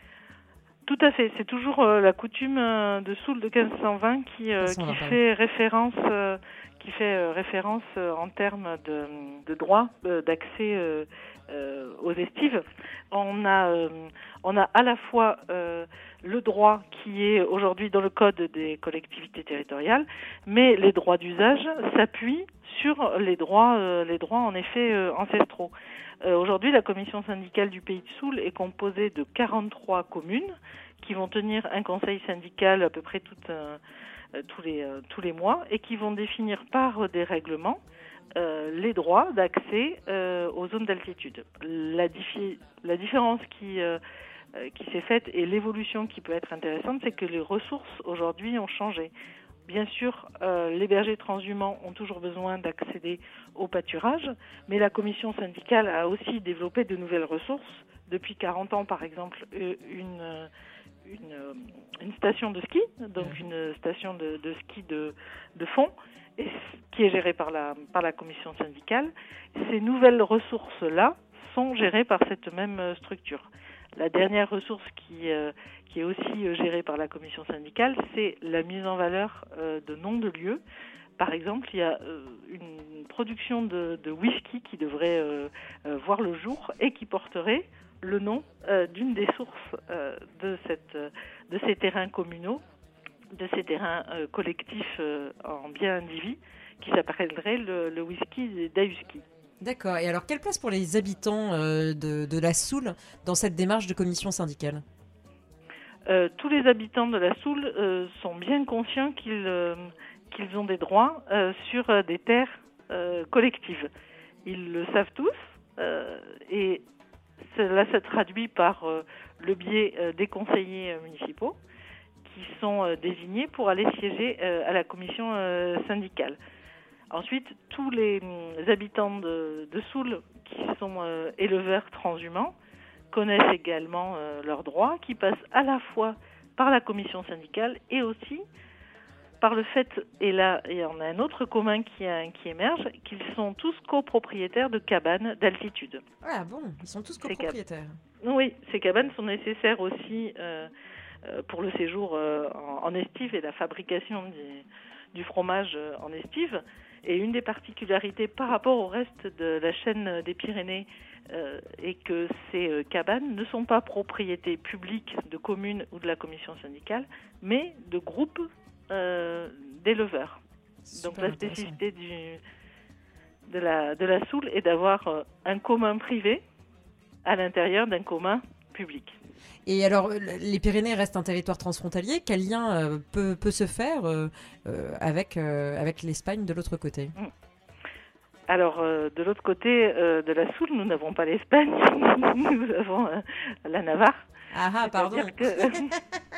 Tout à fait. C'est toujours euh, la coutume euh, de Soule de quinze cent vingt qui, euh, qui fait référence... Euh, qui fait euh, référence euh, en termes de, de droit euh, d'accès euh, euh, aux estives. On a, euh, on a à la fois euh, le droit qui est aujourd'hui dans le code des collectivités territoriales, mais les droits d'usage s'appuient sur les droits, euh, les droits en effet euh, ancestraux. Euh, aujourd'hui, la commission syndicale du Pays de Soule est composée de quarante-trois communes qui vont tenir un conseil syndical à peu près toute euh, tous les euh, tous les mois et qui vont définir par euh, des règlements euh, les droits d'accès euh, aux zones d'altitude. La, diffi- la différence qui euh, qui s'est faite et l'évolution qui peut être intéressante, c'est que les ressources aujourd'hui ont changé. Bien sûr, euh, les bergers transhumants ont toujours besoin d'accéder au pâturage, mais la commission syndicale a aussi développé de nouvelles ressources. Depuis quarante ans, par exemple, une Une, une station de ski, donc une station de, de ski de, de fond, et, qui est gérée par la, par la commission syndicale. Ces nouvelles ressources-là sont gérées par cette même structure. La dernière ressource qui, euh, qui est aussi gérée par la commission syndicale, c'est la mise en valeur euh, de noms de lieux. Par exemple, il y a euh, une production de, de whisky qui devrait euh, euh, voir le jour et qui porterait le nom euh, d'une des sources euh, de, cette, de ces terrains communaux de ces terrains euh, collectifs euh, en bien indivis qui s'appellerait le, le whisky d'Ahuski. D'accord. Et alors, quelle place pour les habitants euh, de, de la Soule dans cette démarche de commission syndicale ? euh, Tous les habitants de la Soule euh, sont bien conscients qu'ils, euh, qu'ils ont des droits euh, sur euh, des terres euh, collectives. Ils le savent tous euh, et cela se traduit par euh, le biais euh, des conseillers euh, municipaux qui sont euh, désignés pour aller siéger euh, à la commission euh, syndicale. Ensuite, tous les euh, habitants de, de Soule qui sont euh, éleveurs transhumants connaissent également euh, leurs droits, qui passent à la fois par la commission syndicale et aussi par le fait, et là il y en a un autre commun qui, a, qui émerge, qu'ils sont tous copropriétaires de cabanes d'altitude. Ah bon, ils sont tous copropriétaires. Ces cab- oui, ces cabanes sont nécessaires aussi euh, euh, pour le séjour euh, en, en estive et la fabrication du, du fromage euh, en estive. Et une des particularités par rapport au reste de la chaîne des Pyrénées euh, est que ces euh, cabanes ne sont pas propriété publique de communes ou de la commission syndicale, mais de groupes euh, d'éleveurs. Super Donc la spécificité du, de, la, de la Soule est d'avoir euh, un commun privé à l'intérieur d'un commun public. Et alors, les Pyrénées restent un territoire transfrontalier. Quel lien euh, peut, peut se faire euh, euh, avec, euh, avec l'Espagne de l'autre côté ? Alors, euh, de l'autre côté euh, de la Soule, nous n'avons pas l'Espagne, nous avons euh, la Navarre. Ah ah, pardon. C'est-à-dire que,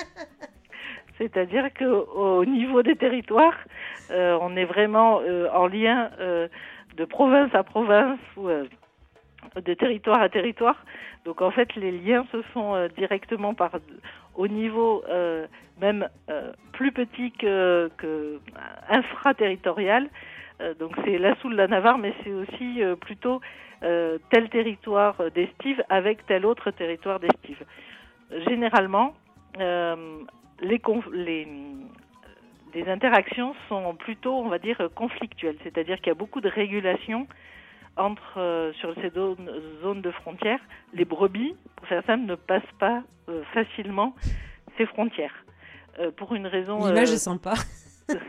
c'est-à-dire qu'au niveau des territoires, euh, on est vraiment euh, en lien euh, de province à province ou euh, de territoire à territoire. Donc en fait, les liens se font euh, directement par, au niveau euh, même euh, plus petit que, que infraterritorial. Euh, donc c'est la Soule, la Navarre, mais c'est aussi euh, plutôt euh, tel territoire d'estive avec tel autre territoire d'estive. Généralement, euh, les, conf- les, les interactions sont plutôt, on va dire, conflictuelles. C'est-à-dire qu'il y a beaucoup de régulation entre euh, sur ces zones, zones de frontières. Les brebis, pour faire simple, ne passent pas euh, facilement ces frontières. Euh, pour une raison... L'image euh, est sympa. Comment ?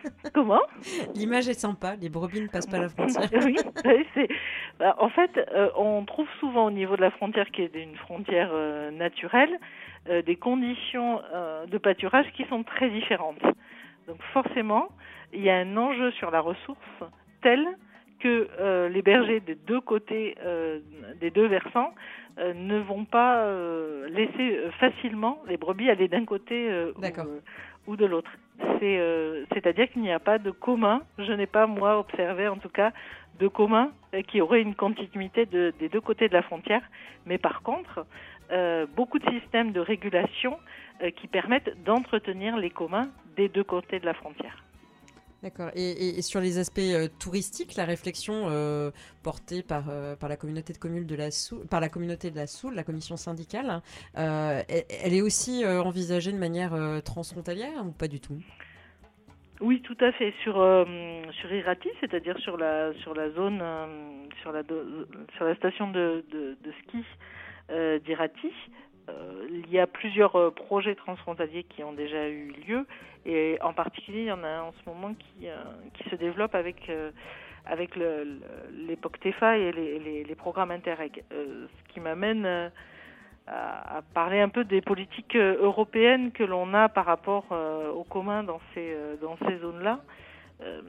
L'image est sympa. Les brebis ne passent pas la frontière. Oui, oui, c'est... Bah, en fait, euh, on trouve souvent au niveau de la frontière, qui est une frontière euh, naturelle, euh, des conditions euh, de pâturage qui sont très différentes. Donc forcément, il y a un enjeu sur la ressource tel que euh, les bergers des deux côtés, euh, des deux versants, euh, ne vont pas euh, laisser facilement les brebis aller d'un côté euh, ou, euh, ou de l'autre. C'est, euh, c'est-à-dire qu'il n'y a pas de commun, je n'ai pas moi observé en tout cas, de commun euh, qui aurait une continuité de, des deux côtés de la frontière, mais par contre, euh, beaucoup de systèmes de régulation euh, qui permettent d'entretenir les communs des deux côtés de la frontière. D'accord. Et, et, et sur les aspects euh, touristiques, la réflexion euh, portée par, euh, par la communauté de communes de la Soule, par la communauté de la Soule, la commission syndicale, euh, elle, elle est aussi euh, envisagée de manière euh, transfrontalière ou pas du tout ? Oui, tout à fait. Sur euh, sur Irati, c'est-à-dire sur la sur la zone euh, sur la do, sur la station de de, de ski euh, d'Irati. Euh, il y a plusieurs euh, projets transfrontaliers qui ont déjà eu lieu et en particulier il y en a un en ce moment qui euh, qui se développe avec euh, avec le, le, les P O C T E F A et les, les, les programmes Interreg. Euh, ce qui m'amène euh, à, à parler un peu des politiques euh, européennes que l'on a par rapport euh, aux communs dans ces euh, dans ces zones-là. Euh,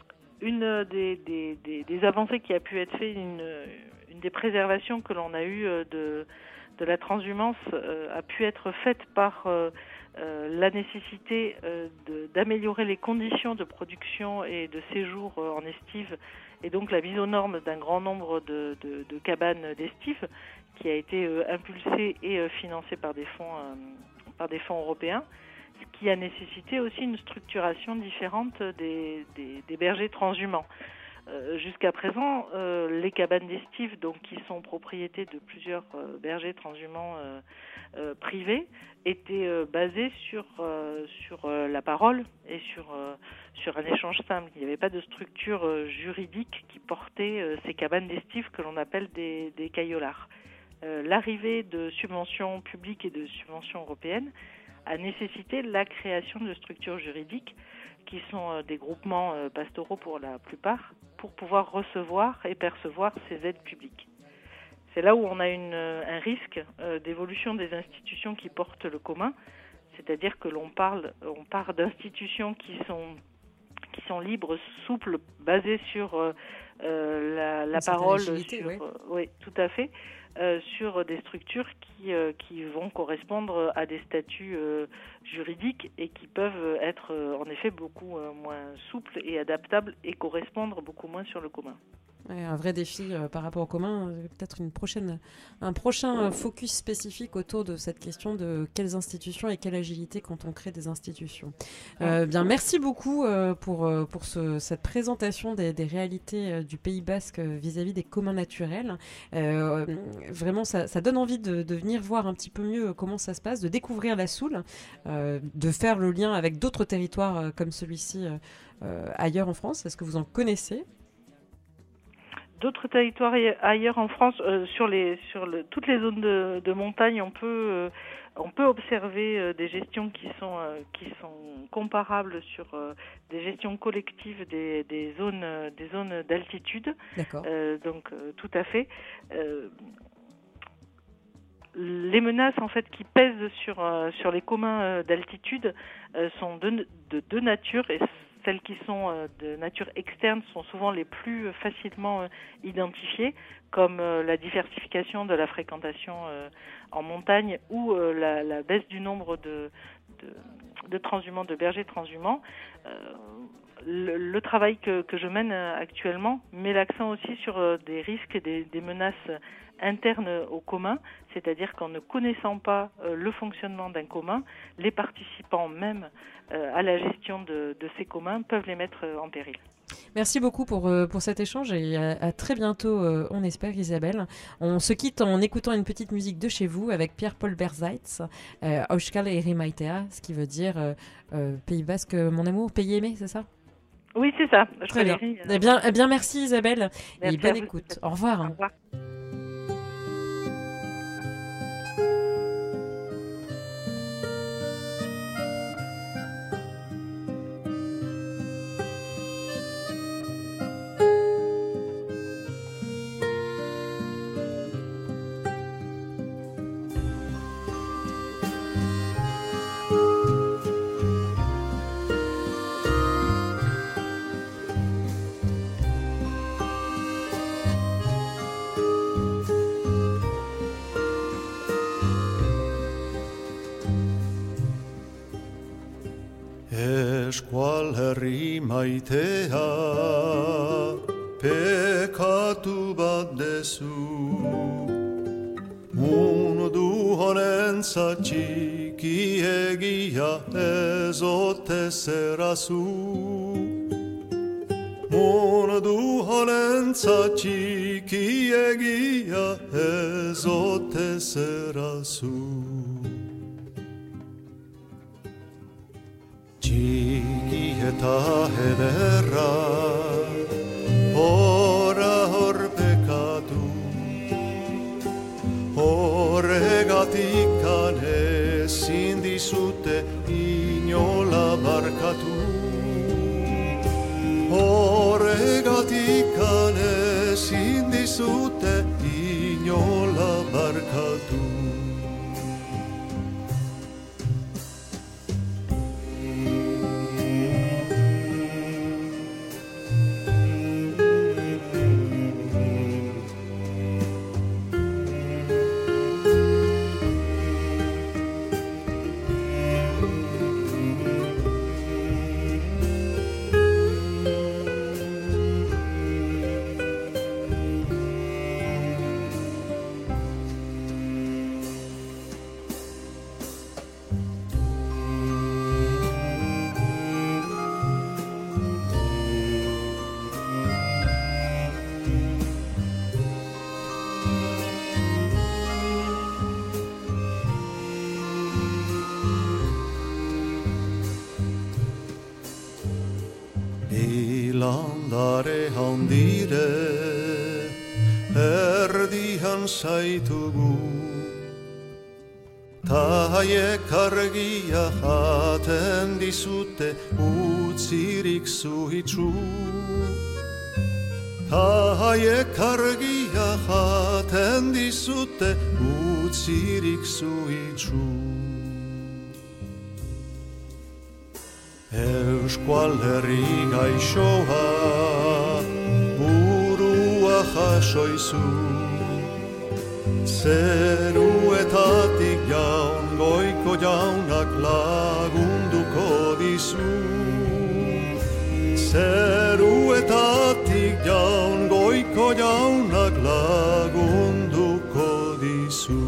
une des, des, des, des avancées qui a pu être faite, une, une des préservations que l'on a eues euh, de de la transhumance euh, a pu être faite par euh, euh, la nécessité euh, de, d'améliorer les conditions de production et de séjour euh, en estive, et donc la mise aux normes d'un grand nombre de, de, de cabanes d'estive qui a été euh, impulsée et euh, financée par des fonds euh, par des fonds européens, ce qui a nécessité aussi une structuration différente des, des, des bergers transhumants. Euh, jusqu'à présent, euh, les cabanes d'estive, donc qui sont propriétés de plusieurs euh, bergers transhumants euh, euh, privés, étaient euh, basées sur euh, sur euh, la parole et sur euh, sur un échange simple. Il n'y avait pas de structure euh, juridique qui portait euh, ces cabanes d'estive que l'on appelle des des caillolards. Euh, l'arrivée de subventions publiques et de subventions européennes a nécessité la création de structures juridiques qui sont euh, des groupements euh, pastoraux pour la plupart, pour pouvoir recevoir et percevoir ces aides publiques. C'est là où on a une, un risque euh, d'évolution des institutions qui portent le commun, c'est-à-dire que l'on parle, on part d'institutions qui sont, qui sont libres, souples, basées sur euh, euh, la, la parole, sur, oui. euh, oui, tout à fait, euh, sur des structures qui, euh, qui vont correspondre à des statuts euh, juridiques et qui peuvent être euh, en effet beaucoup euh, moins souples et adaptables et correspondre beaucoup moins sur le commun. Ouais, un vrai défi euh, par rapport au commun, euh, peut-être une prochaine, un prochain euh, focus spécifique autour de cette question de quelles institutions et quelle agilité quand on crée des institutions. Euh, bien, merci beaucoup euh, pour, euh, pour ce, cette présentation des, des réalités euh, du Pays Basque euh, vis-à-vis des communs naturels. Euh, vraiment, ça, ça donne envie de, de venir voir un petit peu mieux comment ça se passe, de découvrir la Soule, euh, de faire le lien avec d'autres territoires euh, comme celui-ci euh, euh, ailleurs en France. Est-ce que vous en connaissez ? D'autres territoires ailleurs en France, euh, sur les sur le, toutes les zones de, de montagne, on peut euh, on peut observer euh, des gestions qui sont euh, qui sont comparables sur euh, des gestions collectives des, des zones euh, des zones d'altitude. D'accord. Euh, donc euh, tout à fait. Euh, les menaces en fait qui pèsent sur euh, sur les communs euh, d'altitude euh, sont de, de deux natures et celles qui sont euh, de nature externe sont souvent les plus facilement euh, identifiées, comme euh, la diversification de la fréquentation euh, en montagne ou euh, la, la baisse du nombre de, de, de transhumants, de bergers transhumants. Euh, le, le travail que, que je mène actuellement met l'accent aussi sur euh, des risques et des, des menaces internes au commun, c'est-à-dire qu'en ne connaissant pas euh, le fonctionnement d'un commun, les participants même euh, à la gestion de, de ces communs peuvent les mettre euh, en péril. Merci beaucoup pour, euh, pour cet échange et à, à très bientôt, euh, on espère, Isabelle. On se quitte en écoutant une petite musique de chez vous avec Pierre-Paul Berzeitz, euh, Euskal Herrimaitea, ce qui veut dire euh, euh, Pays Basque, mon amour, pays aimé, c'est ça ? Oui, c'est ça. Je très bien. Euh... Eh bien, eh bien, merci Isabelle merci et bonne écoute. Au revoir. Au revoir. Eskual herri maitea, pekatu bat dezu. Mundu honentzat txikiegia ez ote zerazu. Mundu honentzat txikiegia ez ote zerazu. Txiki eta ederra, ora hor pekatu, horregatik ezin dizute inola barkatu. Horregatik ezin dizute inola barkatu. Landare handire erdian zaitugu, Taie kargia haten disute utsirik suhitsu. Taie kargia haten disute utsirik suhitsu. Euskal herri gaixoa burua jasoizu. Zeruetatik jaun goiko jaunak lagunduko dizu. Zeruetatik jaun goiko jaunak lagunduko dizu.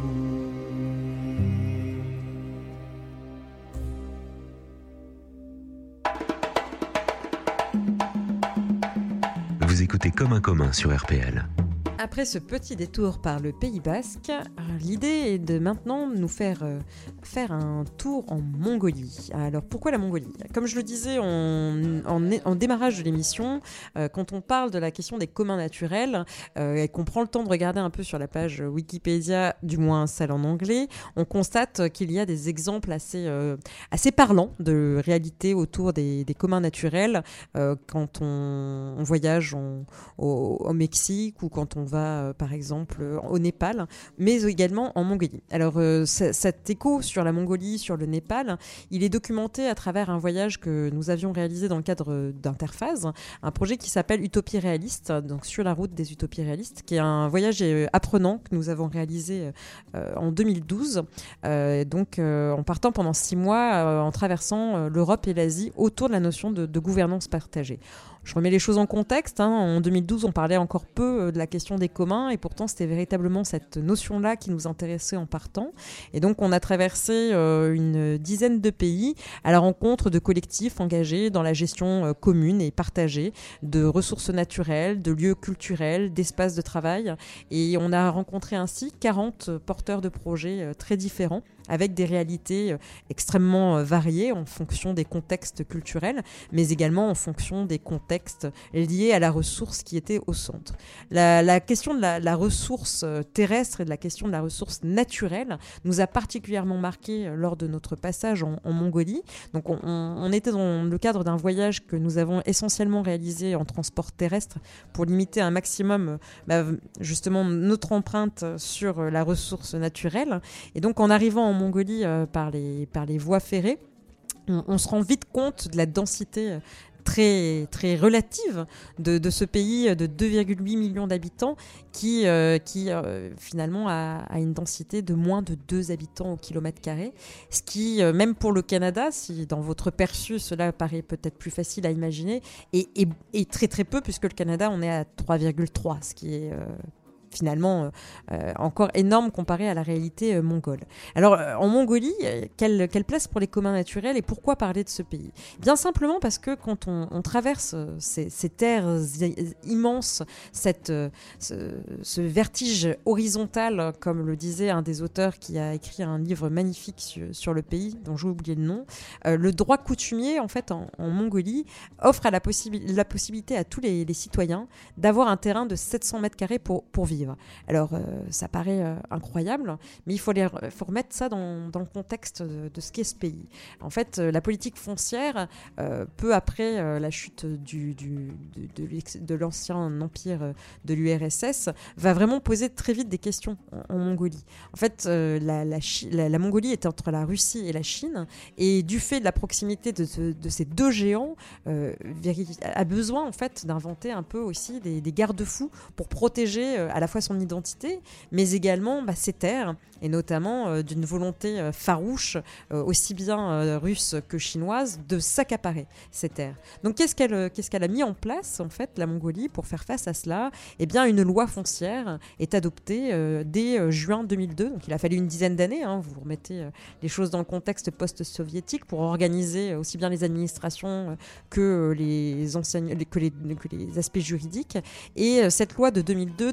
Vous écoutez Comme un commun sur R P L. Après ce petit détour par le Pays Basque, l'idée est de maintenant nous faire euh, faire un tour en Mongolie. Alors pourquoi la Mongolie ? Comme je le disais en, en, en démarrage de l'émission, euh, quand on parle de la question des communs naturels euh, et qu'on prend le temps de regarder un peu sur la page Wikipédia, du moins celle en anglais, on constate qu'il y a des exemples assez, euh, assez parlants de réalité autour des, des communs naturels euh, quand on, on voyage en, au, au Mexique ou quand on va par exemple au Népal, mais également en Mongolie. Alors euh, c- cet écho sur la Mongolie, sur le Népal, il est documenté à travers un voyage que nous avions réalisé dans le cadre d'Interphase, un projet qui s'appelle Utopie réaliste, donc sur la route des utopies réalistes, qui est un voyage euh, apprenant que nous avons réalisé euh, en deux mille douze, euh, donc euh, en partant pendant six mois, euh, en traversant euh, l'Europe et l'Asie autour de la notion de, de gouvernance partagée. Je remets les choses en contexte. Hein. En deux mille douze, on parlait encore peu de la question des communs et pourtant, c'était véritablement cette notion-là qui nous intéressait en partant. Et donc, on a traversé euh, une dizaine de pays à la rencontre de collectifs engagés dans la gestion euh, commune et partagée de ressources naturelles, de lieux culturels, d'espaces de travail. Et on a rencontré ainsi quarante porteurs de projets euh, très différents, avec des réalités extrêmement variées en fonction des contextes culturels, mais également en fonction des contextes liés à la ressource qui était au centre. La, la question de la, la ressource terrestre et de la question de la ressource naturelle nous a particulièrement marqué lors de notre passage en, en Mongolie. Donc on, on était dans le cadre d'un voyage que nous avons essentiellement réalisé en transport terrestre pour limiter un maximum bah, justement notre empreinte sur la ressource naturelle. Et donc en arrivant en Mongolie euh, par, les, par les voies ferrées, on, on se rend vite compte de la densité très, très relative de, de ce pays de deux virgule huit millions d'habitants qui, euh, qui euh, finalement a, a une densité de moins de deux habitants au kilomètre carré. Ce qui, euh, même pour le Canada, si dans votre perçu cela paraît peut-être plus facile à imaginer, est, est, est très très peu puisque le Canada on est à trois virgule trois, ce qui est... Euh, finalement euh, encore énorme comparé à la réalité euh, mongole. Alors euh, en Mongolie, euh, quelle, quelle place pour les communs naturels et pourquoi parler de ce pays ? Bien simplement parce que quand on, on traverse euh, ces, ces terres immenses, cette, euh, ce, ce vertige horizontal, comme le disait un des auteurs qui a écrit un livre magnifique sur, sur le pays, dont j'ai oublié le nom, euh, le droit coutumier en fait en, en Mongolie offre à la, possibi- la possibilité à tous les, les citoyens d'avoir un terrain de sept cents mètres carrés pour, pour vivre. Alors, euh, ça paraît euh, incroyable, mais il faut, les, faut remettre ça dans, dans le contexte de, de ce qu'est ce pays. En fait, euh, la politique foncière, euh, peu après euh, la chute du, du, de, de, de l'ancien empire de l'U R S S, va vraiment poser très vite des questions en, en Mongolie. En fait, euh, la, la, Chi- la, la Mongolie est entre la Russie et la Chine, et du fait de la proximité de, de, de ces deux géants, euh, a besoin en fait d'inventer un peu aussi des, des garde-fous pour protéger euh, à la fois son identité, mais également bah, ses terres, et notamment euh, d'une volonté euh, farouche, euh, aussi bien euh, russe que chinoise, de s'accaparer ces terres. Donc qu'est-ce qu'elle, euh, qu'est-ce qu'elle a mis en place, en fait, la Mongolie, pour faire face à cela ? Eh bien, une loi foncière est adoptée euh, dès euh, juin deux mille deux, donc il a fallu une dizaine d'années, hein, vous remettez euh, les choses dans le contexte post-soviétique, pour organiser aussi bien les administrations euh, que, les enseign- que, les, que les aspects juridiques. Et euh, cette loi de deux mille deux définit trois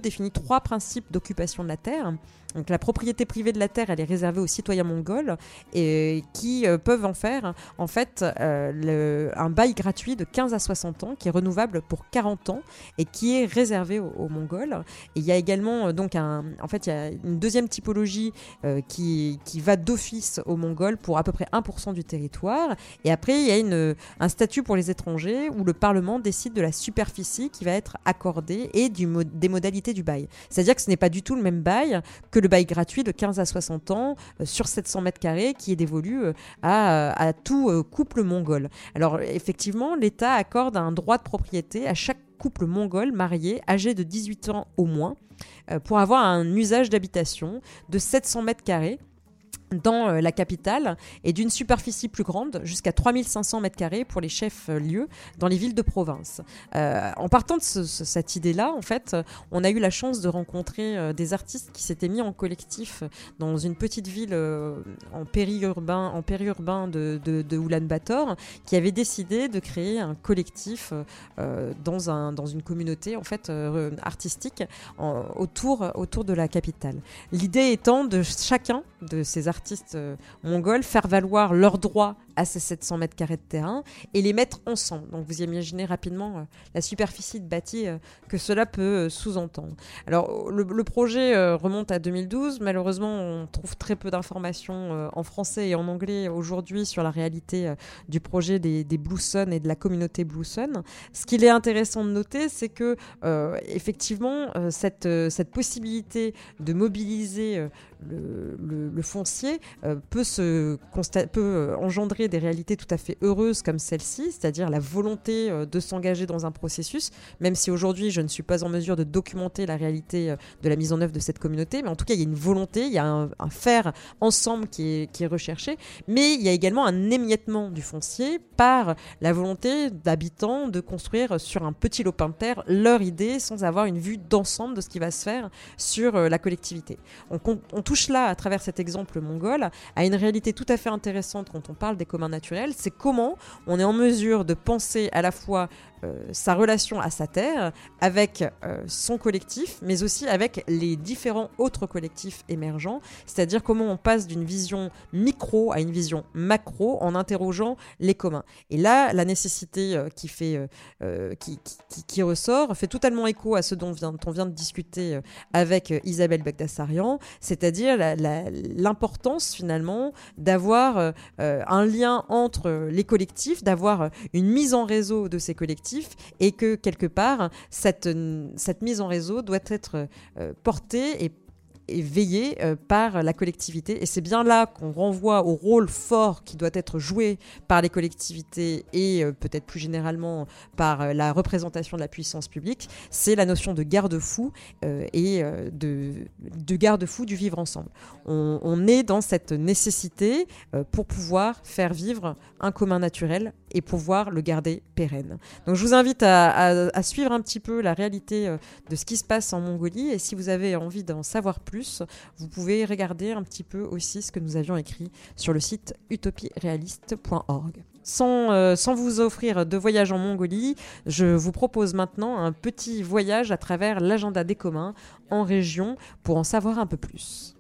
trois principes d'occupation de la terre. Donc la propriété privée de la terre, elle est réservée aux citoyens mongols et qui euh, peuvent en faire en fait euh, le, un bail gratuit de quinze à soixante ans qui est renouvelable pour quarante ans et qui est réservé aux, aux Mongols. Et il y a également euh, donc un, en fait il y a une deuxième typologie euh, qui, qui va d'office aux Mongols pour à peu près un pour cent du territoire. Et après il y a une, un statut pour les étrangers où le Parlement décide de la superficie qui va être accordée et du, des modalités du bail. C'est-à-dire que ce n'est pas du tout le même bail que le bail gratuit de quinze à soixante ans euh, sur sept cents mètres carrés qui est dévolu euh, à, à tout euh, couple mongol. Alors effectivement, l'État accorde un droit de propriété à chaque couple mongol marié âgé de dix-huit ans au moins euh, pour avoir un usage d'habitation de sept cents mètres carrés dans euh, la capitale et d'une superficie plus grande jusqu'à trois mille cinq cents mètres carrés pour les chefs-lieux dans les villes de province. Euh, en partant de ce, ce, cette idée-là, en fait, on a eu la chance de rencontrer euh, des artistes qui s'étaient mis en collectif dans une petite ville euh, en périurbain, en périurbain de, de, de Oulan-Bator, qui avaient décidé de créer un collectif euh, dans, un, dans une communauté en fait euh, artistique en, autour, autour de la capitale. L'idée étant de chacun de ces artistes artistes euh, mongols faire valoir leurs droits à ces sept cents mètres carrés de terrain et les mettre ensemble. Donc vous imaginez rapidement euh, la superficie de bâti euh, que cela peut euh, sous-entendre. Alors le, le projet euh, remonte à deux mille douze. Malheureusement, on trouve très peu d'informations euh, en français et en anglais aujourd'hui sur la réalité euh, du projet des, des Blue Sun et de la communauté Blue Sun. Ce qu'il est intéressant de noter, c'est que euh, effectivement, euh, cette, euh, cette possibilité de mobiliser euh, le, le, le foncier euh, peut, se consta- peut euh, engendrer des réalités tout à fait heureuses comme celle-ci, c'est-à-dire la volonté euh, de s'engager dans un processus, même si aujourd'hui je ne suis pas en mesure de documenter la réalité euh, de la mise en œuvre de cette communauté, mais en tout cas il y a une volonté, il y a un, un faire ensemble qui est, qui est recherché, mais il y a également un émiettement du foncier par la volonté d'habitants de construire sur un petit lopin de terre leur idée sans avoir une vue d'ensemble de ce qui va se faire sur euh, la collectivité. On, on touche là, à travers cet exemple mongol, à une réalité tout à fait intéressante quand on parle des communs naturels, c'est comment on est en mesure de penser à la fois euh, sa relation à sa terre avec euh, son collectif, mais aussi avec les différents autres collectifs émergents, c'est-à-dire comment on passe d'une vision micro à une vision macro en interrogeant les communs. Et là, la nécessité euh, qui, fait, euh, euh, qui, qui, qui ressort fait totalement écho à ce dont vient, on vient de discuter euh, avec euh, Isabelle Bagdassarian, c'est-à-dire la, la, l'importance finalement d'avoir euh, euh, un lien entre les collectifs, d'avoir une mise en réseau de ces collectifs et que quelque part cette, cette mise en réseau doit être euh, portée et et veillée euh, par la collectivité. Et c'est bien là qu'on renvoie au rôle fort qui doit être joué par les collectivités et euh, peut-être plus généralement par euh, la représentation de la puissance publique. C'est la notion de garde-fou euh, et euh, de, de garde-fou du vivre ensemble. On, on est dans cette nécessité euh, pour pouvoir faire vivre un commun naturel et pouvoir le garder pérenne. Donc je vous invite à, à, à suivre un petit peu la réalité euh, de ce qui se passe en Mongolie, et si vous avez envie d'en savoir plus, vous pouvez regarder un petit peu aussi ce que nous avions écrit sur le site utopie réaliste point org. Sans, euh, sans vous offrir de voyage en Mongolie, je vous propose maintenant un petit voyage à travers l'agenda des communs en région pour en savoir un peu plus.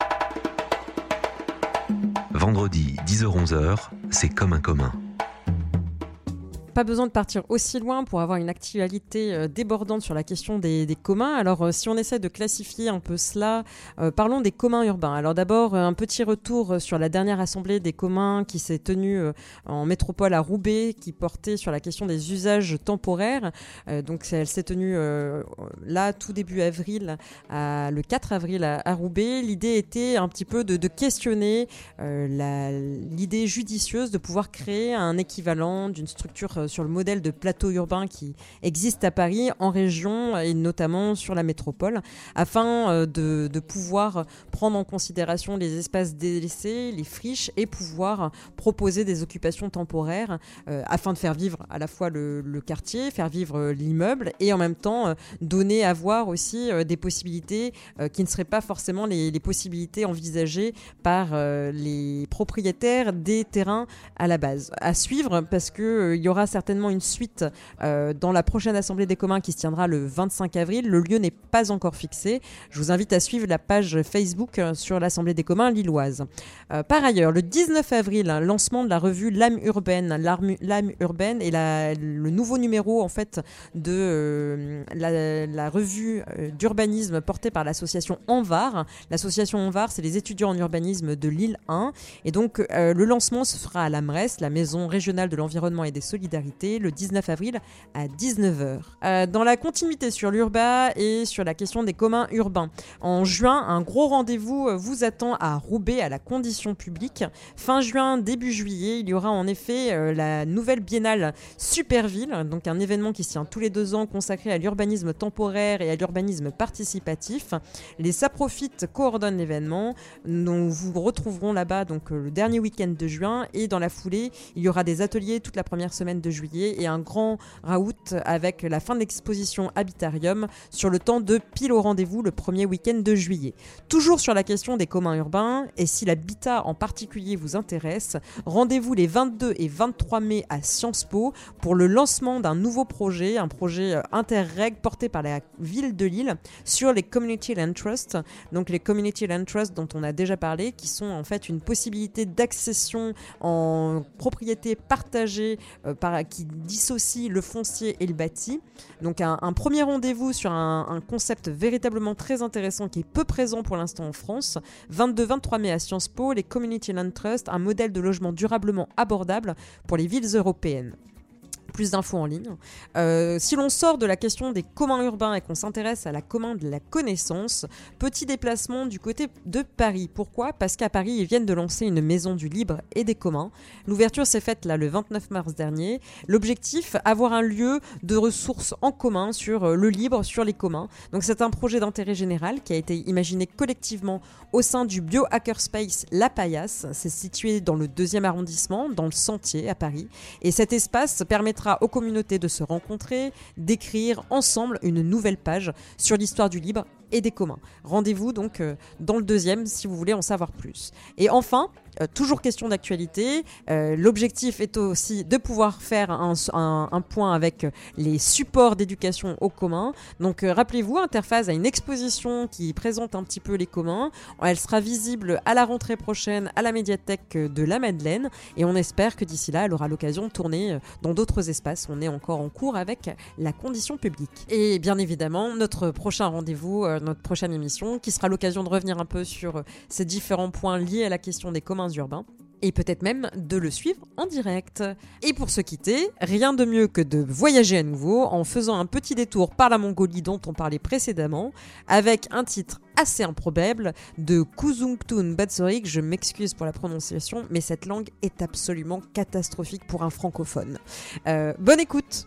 Vendredi, dix heures onze heures, c'est comme un commun. Pas besoin de partir aussi loin pour avoir une actualité euh, débordante sur la question des, des communs. Alors euh, si on essaie de classifier un peu cela, euh, parlons des communs urbains. Alors d'abord euh, un petit retour sur la dernière assemblée des communs qui s'est tenue euh, en métropole à Roubaix, qui portait sur la question des usages temporaires. Euh, donc elle s'est tenue euh, là tout début avril, à, le quatre avril à, à Roubaix. L'idée était un petit peu de, de questionner euh, la, l'idée judicieuse de pouvoir créer un équivalent d'une structure sur le modèle de plateau urbain qui existe à Paris, en région et notamment sur la métropole, afin de, de pouvoir prendre en considération les espaces délaissés, les friches, et pouvoir proposer des occupations temporaires euh, afin de faire vivre à la fois le, le quartier, faire vivre l'immeuble, et en même temps euh, donner à voir aussi euh, des possibilités euh, qui ne seraient pas forcément les, les possibilités envisagées par euh, les propriétaires des terrains à la base. À suivre, parce qu'il euh, y aura certainement une suite euh, dans la prochaine Assemblée des communs qui se tiendra le vingt-cinq avril. Le lieu n'est pas encore fixé. Je vous invite à suivre la page Facebook sur l'Assemblée des communs lilloise. Euh, par ailleurs, le dix-neuf avril, lancement de la revue L'âme urbaine. L'âme urbaine est la, le nouveau numéro en fait de euh, la, la revue d'urbanisme portée par l'association Envar. L'association Envar, c'est les étudiants en urbanisme de Lille un. Et donc, euh, le lancement se fera à l'AMRES, la Maison régionale de l'environnement et des solidarités, le dix-neuf avril à dix-neuf heures. Euh, dans la continuité sur l'urba et sur la question des communs urbains, en juin, un gros rendez-vous vous attend à Roubaix à la Condition publique. Fin juin, début juillet, il y aura en effet euh, la nouvelle biennale Superville, donc un événement qui se tient tous les deux ans consacré à l'urbanisme temporaire et à l'urbanisme participatif. Les Saprofites coordonnent l'événement, dont vous retrouverons là-bas donc le dernier week-end de juin, et dans la foulée, il y aura des ateliers toute la première semaine de juillet et un grand raout avec la fin de l'exposition Habitarium sur le temps de pile au rendez-vous le premier week-end de juillet. Toujours sur la question des communs urbains, et si l'habitat en particulier vous intéresse, rendez-vous les vingt-deux et vingt-trois mai à Sciences Po pour le lancement d'un nouveau projet, un projet interreg porté par la ville de Lille sur les Community Land Trusts. Donc les Community Land Trusts dont on a déjà parlé, qui sont en fait une possibilité d'accession en propriété partagée euh, par, qui dissocie le foncier et le bâti. Donc un, un premier rendez-vous sur un, un concept véritablement très intéressant qui est peu présent pour l'instant en France. vingt-deux vingt-trois mai à Sciences Po, les Community Land Trusts, un modèle de logement durablement abordable pour les villes européennes. Plus d'infos en ligne. Euh, si l'on sort de la question des communs urbains et qu'on s'intéresse à la commune de la connaissance, petit déplacement du côté de Paris. Pourquoi ? Parce qu'à Paris, ils viennent de lancer une maison du libre et des communs. L'ouverture s'est faite là le vingt-neuf mars dernier. L'objectif, avoir un lieu de ressources en commun sur le libre, sur les communs. Donc c'est un projet d'intérêt général qui a été imaginé collectivement au sein du Biohackerspace La Paillasse. C'est situé dans le deuxième arrondissement, dans le Sentier à Paris. Et cet espace permettra aux communautés de se rencontrer, d'écrire ensemble une nouvelle page sur l'histoire du libre et des communs. Rendez-vous donc euh, dans le deuxième si vous voulez en savoir plus. Et enfin, euh, toujours question d'actualité, euh, l'objectif est aussi de pouvoir faire un, un, un point avec les supports d'éducation aux communs. Donc euh, rappelez-vous, Interphase a une exposition qui présente un petit peu les communs. Elle sera visible à la rentrée prochaine à la médiathèque de la Madeleine et on espère que d'ici là, elle aura l'occasion de tourner dans d'autres espaces. On est encore en cours avec la Condition publique. Et bien évidemment, notre prochain rendez-vous, euh, notre prochaine émission, qui sera l'occasion de revenir un peu sur ces différents points liés à la question des communs urbains. Et peut-être même de le suivre en direct. Et pour se quitter, rien de mieux que de voyager à nouveau en faisant un petit détour par la Mongolie dont on parlait précédemment, avec un titre assez improbable de Kuzungtun Batsorik. Je m'excuse pour la prononciation, mais cette langue est absolument catastrophique pour un francophone. Euh, bonne écoute!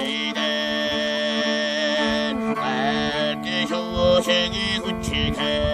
생이 그치네